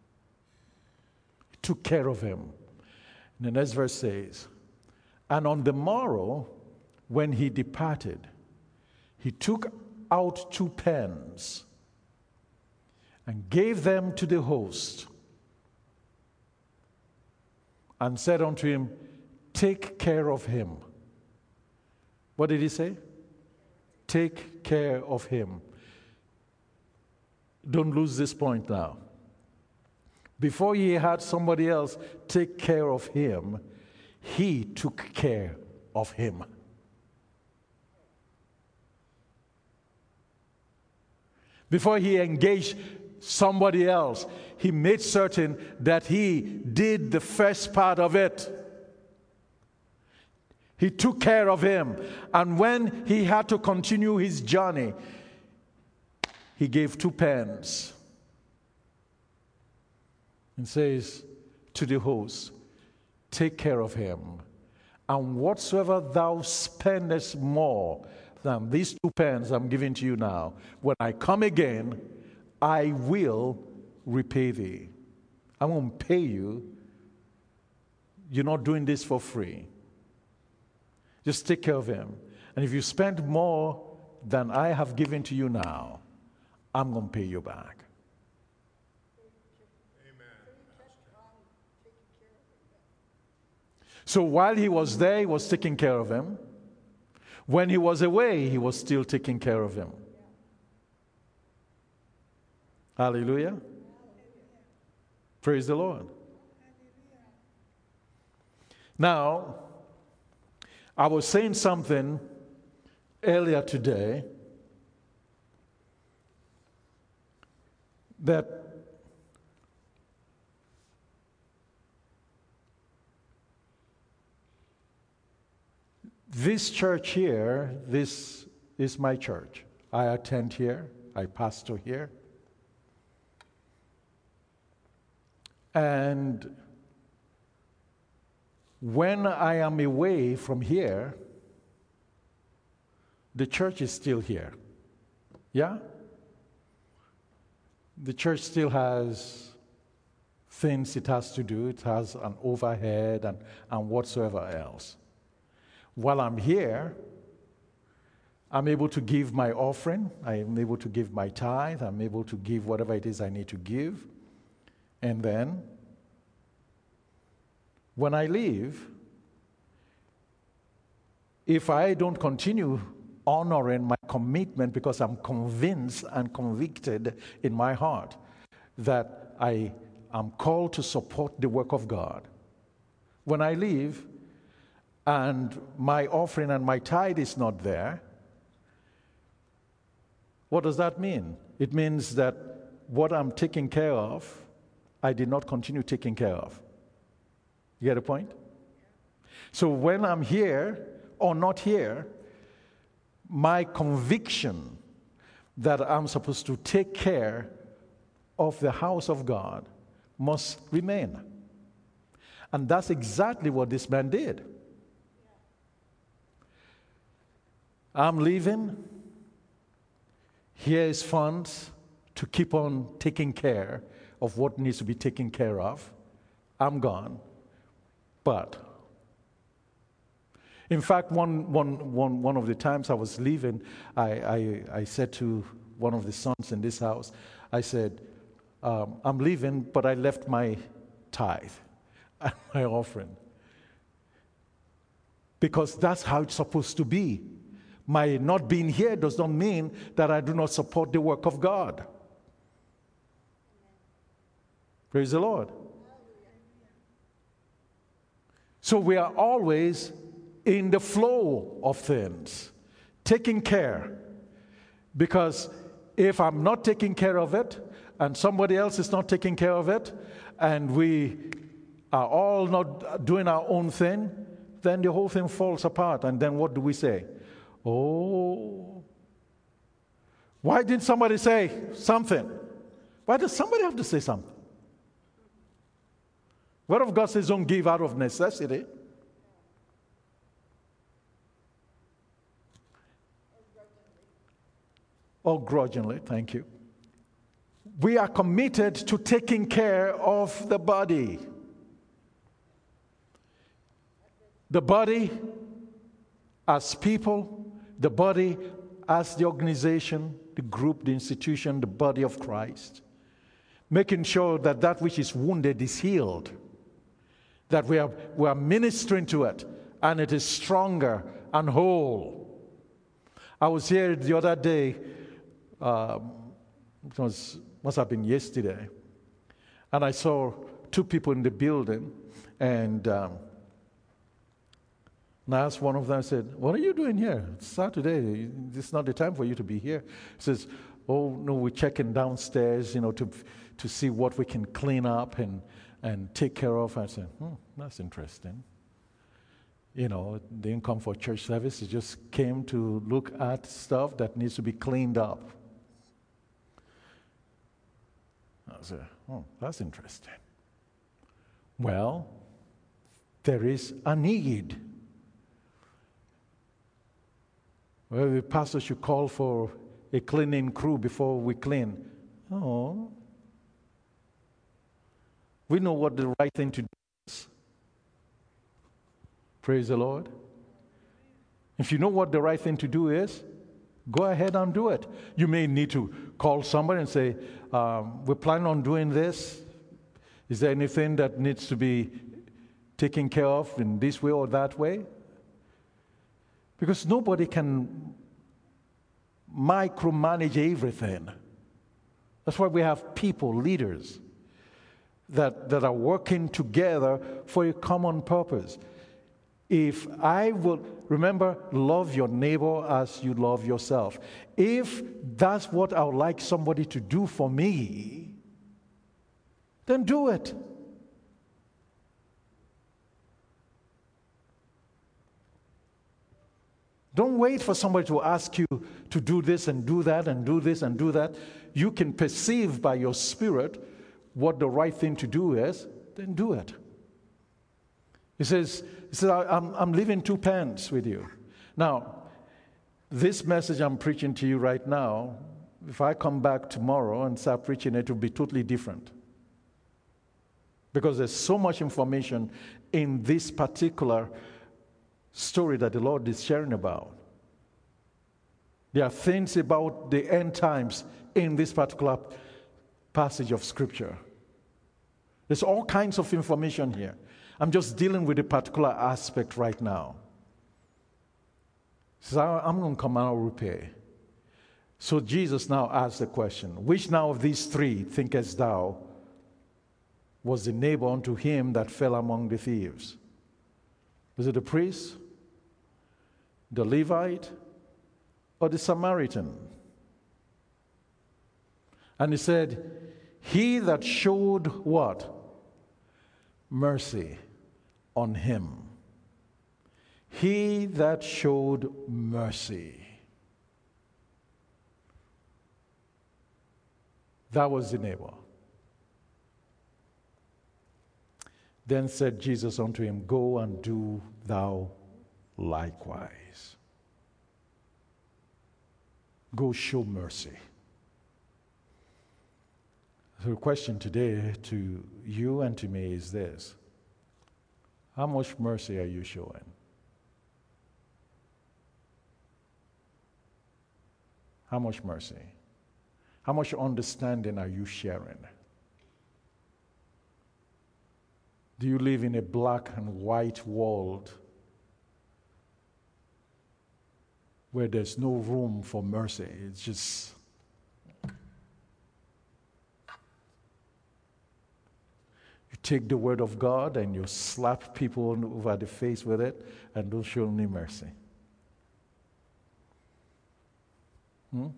He took care of him. And the next verse says, and on the morrow, when he departed, he took out two pence and gave them to the host, and said unto him, take care of him. What did he say? Take care of him. Don't lose this point now. Before he had somebody else take care of him, he took care of him. Before he engaged somebody else, he made certain that he did the first part of it. He took care of him. And when he had to continue his journey, he gave two pence and says to the host, take care of him, and whatsoever thou spendest more than these two pence I'm giving to you now, when I come again, I will repay thee. I won't pay you. You're not doing this for free. Just take care of him. And if you spend more than I have given to you now, I'm going to pay you back. So while he was there, he was taking care of him. When he was away, he was still taking care of him. Hallelujah. Praise the Lord. Now, I was saying something earlier today that this church here, this is my church. I attend here, I pastor here. And when I am away from here, the church is still here. Yeah? The church still has things it has to do. It has an overhead and, and whatsoever else. While I'm here, I'm able to give my offering. I'm able to give my tithe. I'm able to give whatever it is I need to give. And then, when I leave, if I don't continue honoring my commitment because I'm convinced and convicted in my heart that I am called to support the work of God, when I leave and my offering and my tithe is not there, what does that mean? It means that what I'm taking care of, I did not continue taking care of. You get the point? So when I'm here or not here, my conviction that I'm supposed to take care of the house of God must remain. And that's exactly what this man did. I'm leaving. Here is funds to keep on taking care of what needs to be taken care of. I'm gone. But, in fact, one, one, one, one of the times I was leaving, I, I, I said to one of the sons in this house, I said, um, I'm leaving, but I left my tithe and my offering. Because that's how it's supposed to be. My not being here does not mean that I do not support the work of God. Praise the Lord. So we are always in the flow of things, taking care. Because if I'm not taking care of it, and somebody else is not taking care of it, and we are all not doing our own thing, then the whole thing falls apart. And then what do we say? Oh, why didn't somebody say something? Why does somebody have to say something? Word of God says don't give out of necessity. Or grudgingly, thank you. We are committed to taking care of the body. The body as people, the body as the organization, the group, the institution, the body of Christ. Making sure that that which is wounded is healed. That we are, we are ministering to it and it is stronger and whole. I was here the other day, um, it was, must have been yesterday, and I saw two people in the building, and um, and I asked one of them, I said, what are you doing here? It's Saturday. It's not the time for you to be here. He says, oh, no, we're checking downstairs, you know, to to see what we can clean up and, and take care of. I said, hmm, that's interesting. You know, they didn't come for church service. They just came to look at stuff that needs to be cleaned up. I said, oh, that's interesting. Well, there is a need. Well, the pastor should call for a cleaning crew before we clean. Oh. We know what the right thing to do is. Praise the Lord. If you know what the right thing to do is, go ahead and do it. You may need to call somebody and say, um, we're planning on doing this. Is there anything that needs to be taken care of in this way or that way. Because nobody can micromanage everything. That's why we have people, leaders, that, that are working together for a common purpose. If I will, remember, love your neighbor as you love yourself. If that's what I would like somebody to do for me, then do it. Don't wait for somebody to ask you to do this and do that and do this and do that. You can perceive by your spirit what the right thing to do is, then do it. He says, he says I'm, I'm leaving two pens with you. Now, this message I'm preaching to you right now, if I come back tomorrow and start preaching it, it will be totally different. Because there's so much information in this particular story that the Lord is sharing about. There are things about the end times in this particular passage of Scripture. There's all kinds of information here. I'm just dealing with a particular aspect right now. He says, I'm going to come out and repay. So Jesus now asks the question, which now of these three thinkest thou was the neighbor unto him that fell among the thieves? Was it the priest, the Levite, or the Samaritan? And he said, he that showed what? Mercy on him. He that showed mercy. That was the neighbor. Then said Jesus unto him, go and do thou likewise. Go show mercy. So the question today to you and to me is this: how much mercy are you showing? How much mercy? How much understanding are you sharing? Do you live in a black and white world where there's no room for mercy? It's just you take the word of God and you slap people over the face with it and don't show any mercy. Hmm?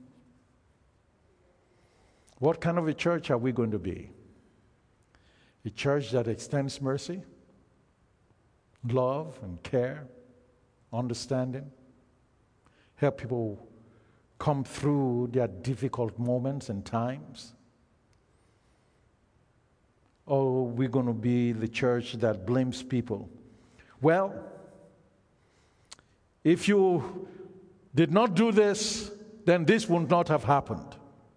What kind of a church are we going to be? A church that extends mercy, love and care, understanding, help people come through their difficult moments and times? Or are we going to be the church that blames people? Well, if you did not do this, then this would not have happened.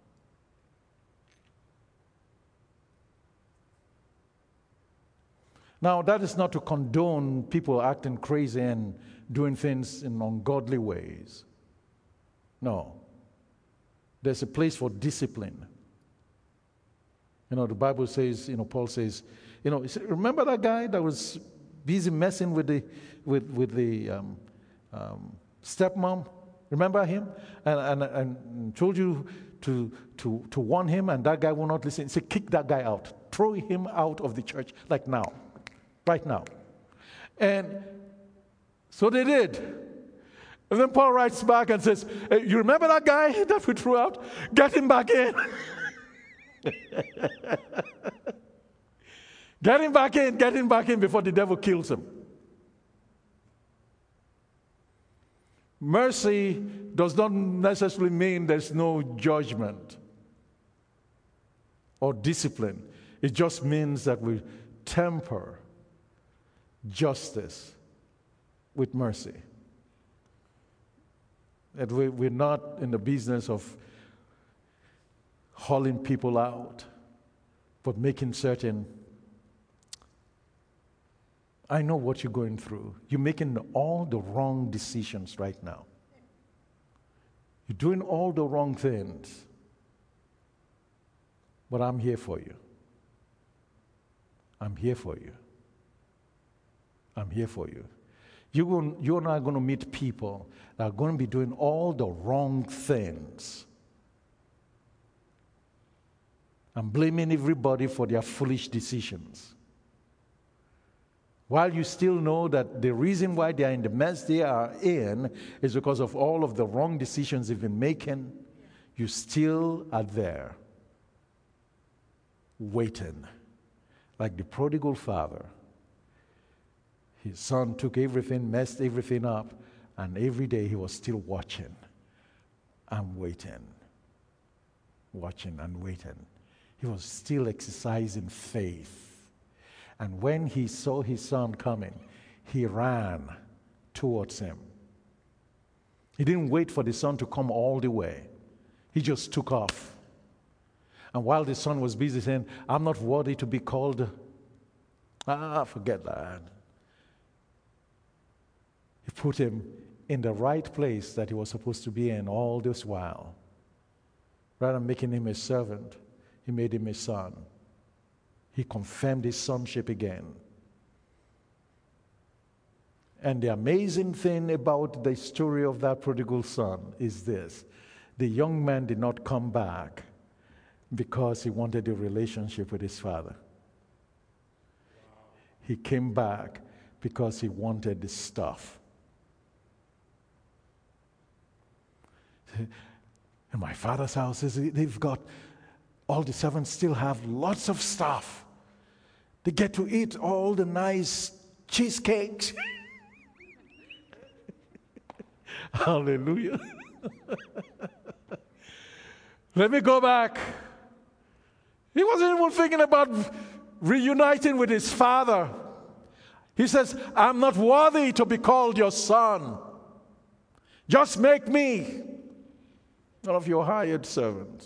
Now, that is not to condone people acting crazy and doing things in ungodly ways. No. There's a place for discipline. You know, the Bible says, you know, Paul says, you know, remember that guy that was busy messing with the with with the um, um, stepmom? Remember him? And, and and told you to to to warn him, and that guy will not listen. He said, kick that guy out. Throw him out of the church, like now. Right now. And so they did. And then Paul writes back and says, hey, you remember that guy that we threw out? Get him back in. Get him back in, get him back in before the devil kills him. Mercy does not necessarily mean there's no judgment or discipline. It just means that we temper justice with mercy. That we, we're not in the business of hauling people out, but making certain, I know what you're going through. You're making all the wrong decisions right now. You're doing all the wrong things, but I'm here for you. I'm here for you. I'm here for you. You will, you're not going to meet people that are going to be doing all the wrong things. I'm blaming everybody for their foolish decisions. While you still know that the reason why they are in the mess they are in is because of all of the wrong decisions they've been making, you still are there, waiting, like the prodigal father. His son took everything, messed everything up, and every day he was still watching and waiting, watching and waiting. He was still exercising faith. And when he saw his son coming, he ran towards him. He didn't wait for the son to come all the way. He just took off. And while the son was busy saying, I'm not worthy to be called, ah, forget that. He put him in the right place that he was supposed to be in all this while. Rather than making him a servant, he made him a son. He confirmed his sonship again. And the amazing thing about the story of that prodigal son is this. The young man did not come back because he wanted a relationship with his father. He came back because he wanted the stuff. In my father's house, they've got, all the servants still have lots of stuff. They get to eat all the nice cheesecakes. Hallelujah. Let me go back. He wasn't even thinking about reuniting with his father. He says, I'm not worthy to be called your son. Just make me one of your hired servants.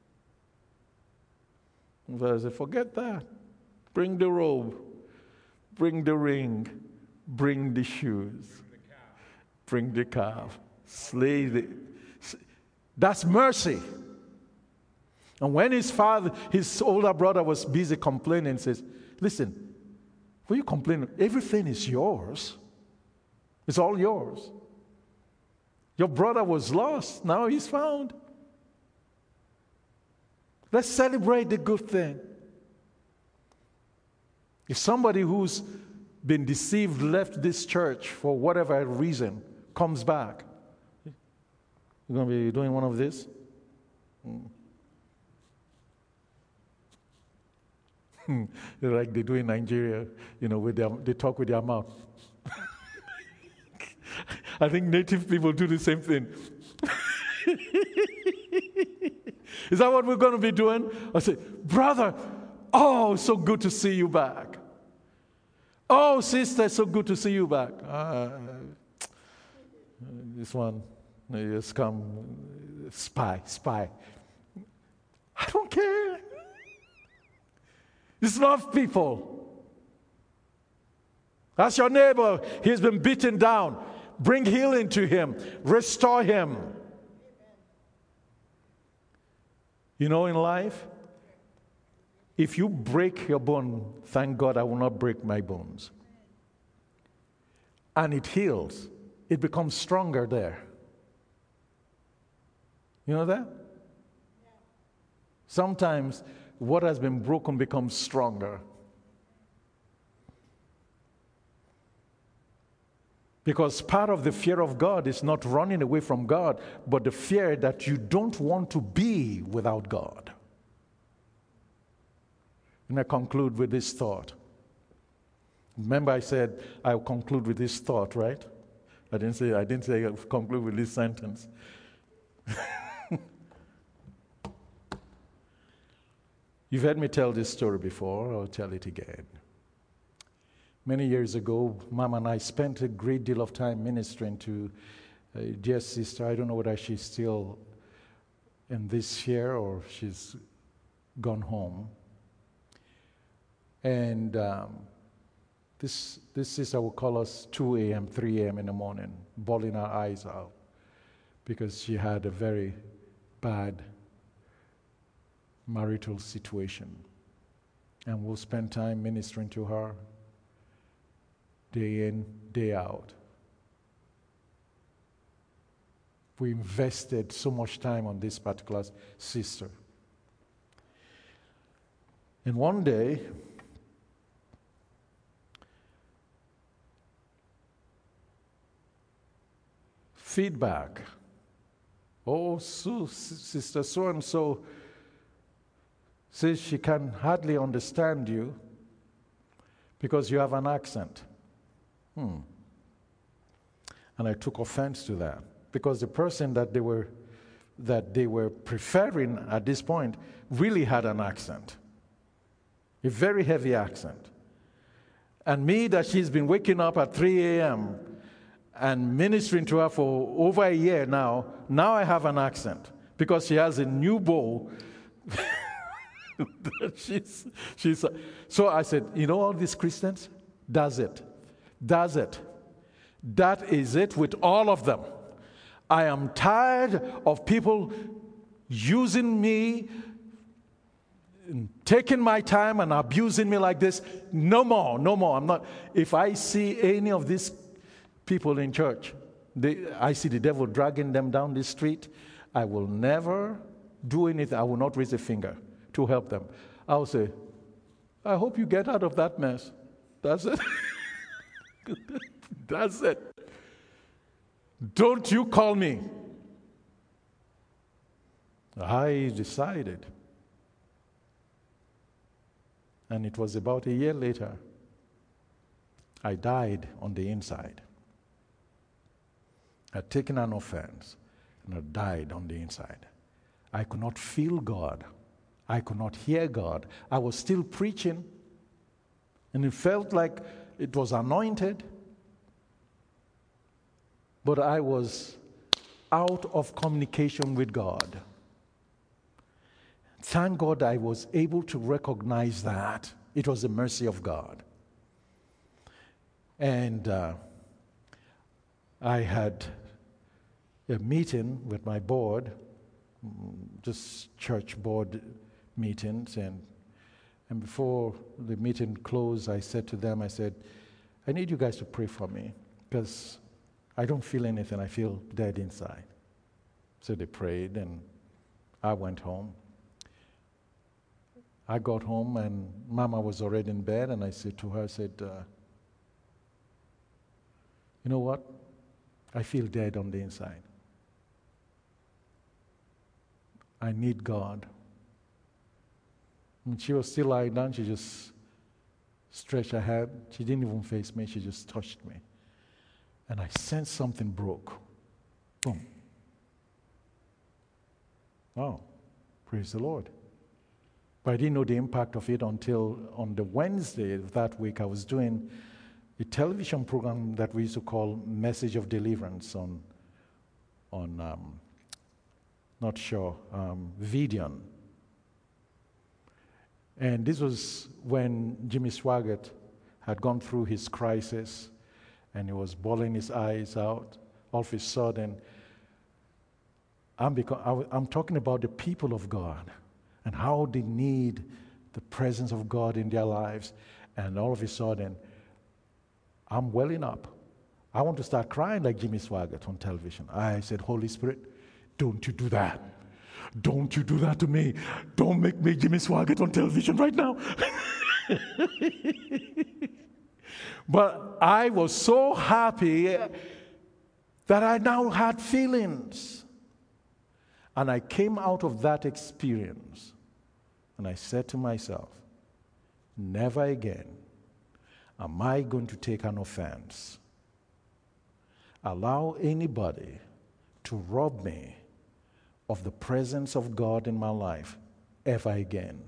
And I said, forget that. Bring the robe. Bring the ring. Bring the shoes. Bring the calf. Slay the... That's mercy. And when his father, his older brother was busy complaining, he says, listen, when you complain, everything is yours. It's all yours. Your brother was lost. Now he's found. Let's celebrate the good thing. If somebody who's been deceived left this church for whatever reason comes back, you're going to be doing one of this? Hmm. Like they do in Nigeria, you know, with their, they talk with their mouth. I think native people do the same thing. Is that what we're going to be doing? I say, brother, oh, so good to see you back. Oh, sister, so good to see you back. Uh, this one, they just come, spy, spy. I don't care. Just love people. That's your neighbor. He's been beaten down. Bring healing to him. Restore him. You know, in life, if you break your bone, thank God I will not break my bones. And it heals. It becomes stronger there. You know that? Sometimes what has been broken becomes stronger. Because part of the fear of God is not running away from God, but the fear that you don't want to be without God. And I conclude with this thought. Remember I said I'll conclude with this thought, right? I didn't say I didn't say I'll conclude with this sentence. You've heard me tell this story before, I'll tell it again. Many years ago, Mom and I spent a great deal of time ministering to a dear sister. I don't know whether she's still in this sphere or she's gone home. And um, this, this sister will call us two a.m., three a.m. in the morning, bawling her eyes out because she had a very bad marital situation. And we'll spend time ministering to her. day in, day out. We invested so much time on this particular sister. And one day, feedback. Oh, so, sister so-and-so says she can hardly understand you because you have an accent. Hmm. And I took offense to that because the person that they were that they were preferring at this point really had an accent, a very heavy accent. And me, that she's been waking up at three a.m. and ministering to her for over a year now, now I have an accent because she has a new bow. she's, she's, so I said, you know all these Christians? That's it. That's it. That is it with all of them. I am tired of people using me, taking my time and abusing me like this. No more, no more. I'm not. If I see any of these people in church, they, I see the devil dragging them down the street, I will never do anything. I will not raise a finger to help them. I'll say, I hope you get out of that mess. That's it. That's it. Don't you call me. I decided. And it was about a year later, I died on the inside. I'd taken an offense, and I died on the inside. I could not feel God. I could not hear God. I was still preaching, and it felt like it was anointed, but I was out of communication with God. Thank God I was able to recognize that. It was the mercy of God. And uh, I had a meeting with my board, just church board meetings, and and before the meeting closed, I said to them, I said, I need you guys to pray for me, because I don't feel anything. I feel dead inside. So they prayed, and I went home. I got home, and Mama was already in bed, and I said to her, I said, uh, you know what? I feel dead on the inside. I need God. And she was still lying down. She just stretched her hand. She didn't even face me. She just touched me. And I sensed something broke. Boom. Oh, praise the Lord. But I didn't know the impact of it until on the Wednesday of that week I was doing a television program that we used to call Message of Deliverance on, on um, not sure, um, Vidian. And this was when Jimmy Swaggart had gone through his crisis and he was bawling his eyes out. All of a sudden, I'm, beco- I'm talking about the people of God and how they need the presence of God in their lives. And all of a sudden, I'm welling up. I want to start crying like Jimmy Swaggart on television. I said, Holy Spirit, don't you do that. Don't you do that to me. Don't make me Jimmy Swaggart on television right now. But I was so happy that I now had feelings. And I came out of that experience and I said to myself, never again am I going to take an offense, allow anybody to rob me of the presence of God in my life ever again.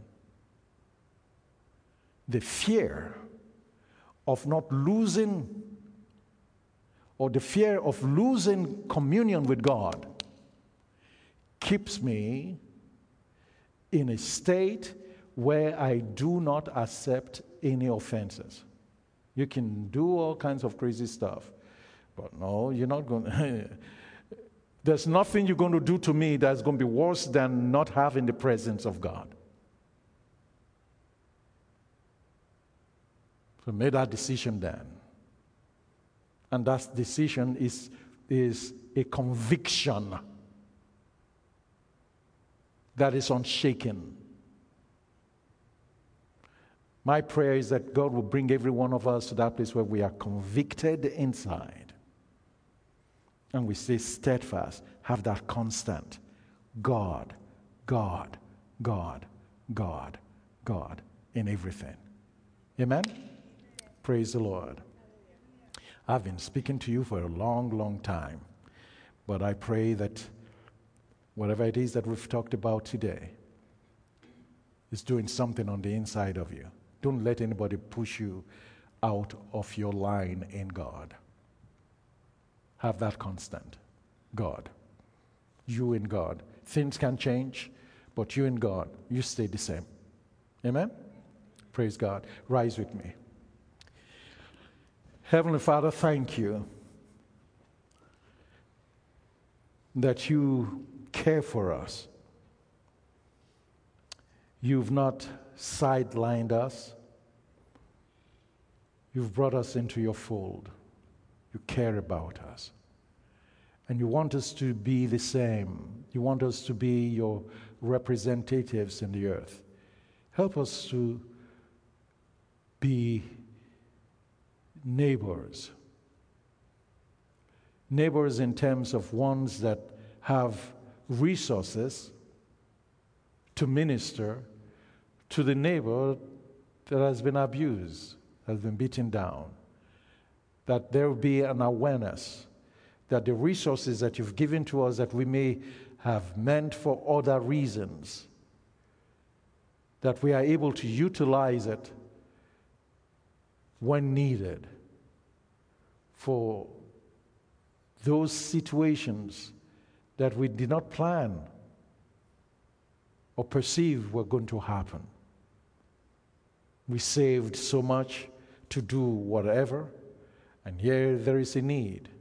The fear of not losing, or the fear of losing communion with God, keeps me in a state where I do not accept any offenses. You can do all kinds of crazy stuff, but no, you're not going to. There's nothing you're going to do to me that's going to be worse than not having the presence of God. So I made that decision then. And that decision is, is a conviction that is unshaken. My prayer is that God will bring every one of us to that place where we are convicted inside. And we stay steadfast, have that constant God, God, God, God, God in everything. Amen? Praise the Lord. I've been speaking to you for a long, long time, but I pray that whatever it is that we've talked about today is doing something on the inside of you. Don't let anybody push you out of your line in God. Have that constant. God. You in God. Things can change, but you in God, you stay the same. Amen? Praise God. Rise with me. Heavenly Father, thank you that you care for us. You've not sidelined us. You've brought us into your fold. You care about us. And you want us to be the same. You want us to be your representatives in the earth. Help us to be neighbors. Neighbors in terms of ones that have resources to minister to the neighbor that has been abused, has been beaten down. That there will be an awareness that the resources that you've given to us that we may have meant for other reasons, that we are able to utilize it when needed for those situations that we did not plan or perceive were going to happen. We saved so much to do whatever, and here there is a need.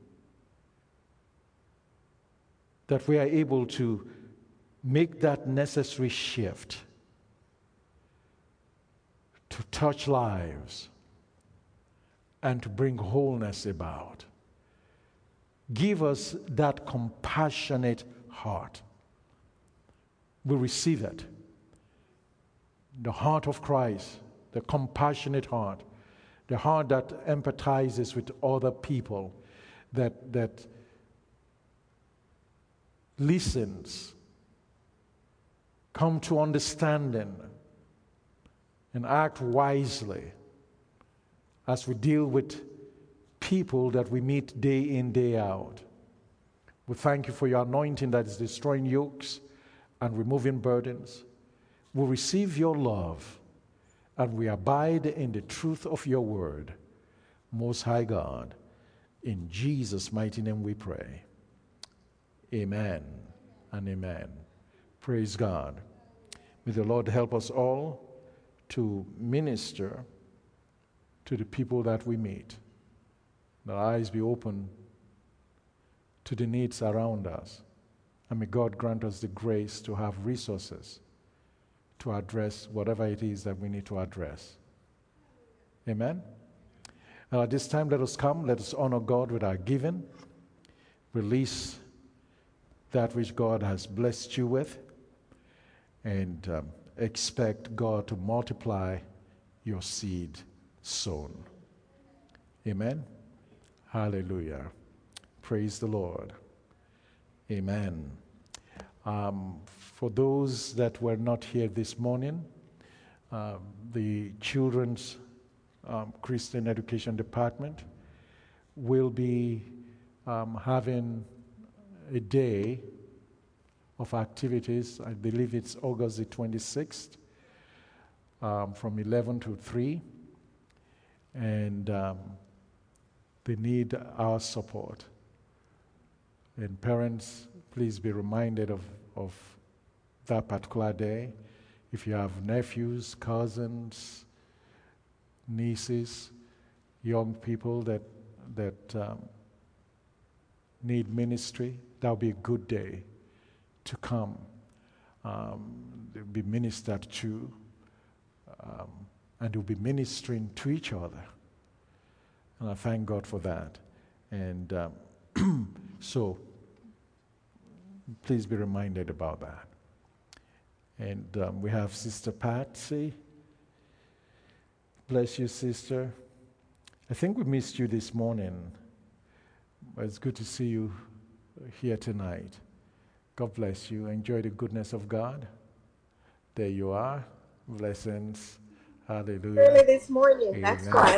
That we are able to make that necessary shift to touch lives and to bring wholeness about. Give us that compassionate heart. We receive it. The heart of Christ, the compassionate heart, the heart that empathizes with other people, that, that listens, come to understanding, and act wisely as we deal with people that we meet day in, day out. We thank you for your anointing that is destroying yokes and removing burdens. We receive your love and we abide in the truth of your word. Most High God, in Jesus' mighty name we pray. Amen and amen. Praise God. May the Lord help us all to minister to the people that we meet. That our eyes be open to the needs around us. And may God grant us the grace to have resources to address whatever it is that we need to address. Amen? And at this time, let us come, let us honor God with our giving. Release that which God has blessed you with, and um, expect God to multiply your seed sown. Amen? Hallelujah. Praise the Lord. Amen. Um, for those that were not here this morning, uh, the Children's um, Christian Education Department will be um, having a day of activities. I believe it's August the twenty-sixth, um, from eleven to three. And um, they need our support. And parents, please be reminded of, of that particular day. If you have nephews, cousins, nieces, young people that, that um, need ministry, that will be a good day to come. Um, they'll be ministered to, um, and they'll be ministering to each other. And I thank God for that. And um, so please be reminded about that. And um, we have Sister Patsy. Bless you, sister. I think we missed you this morning. But it's good to see you here tonight. God bless you. Enjoy the goodness of God. There you are. Blessings. Hallelujah. Early this morning, Amen. that's why.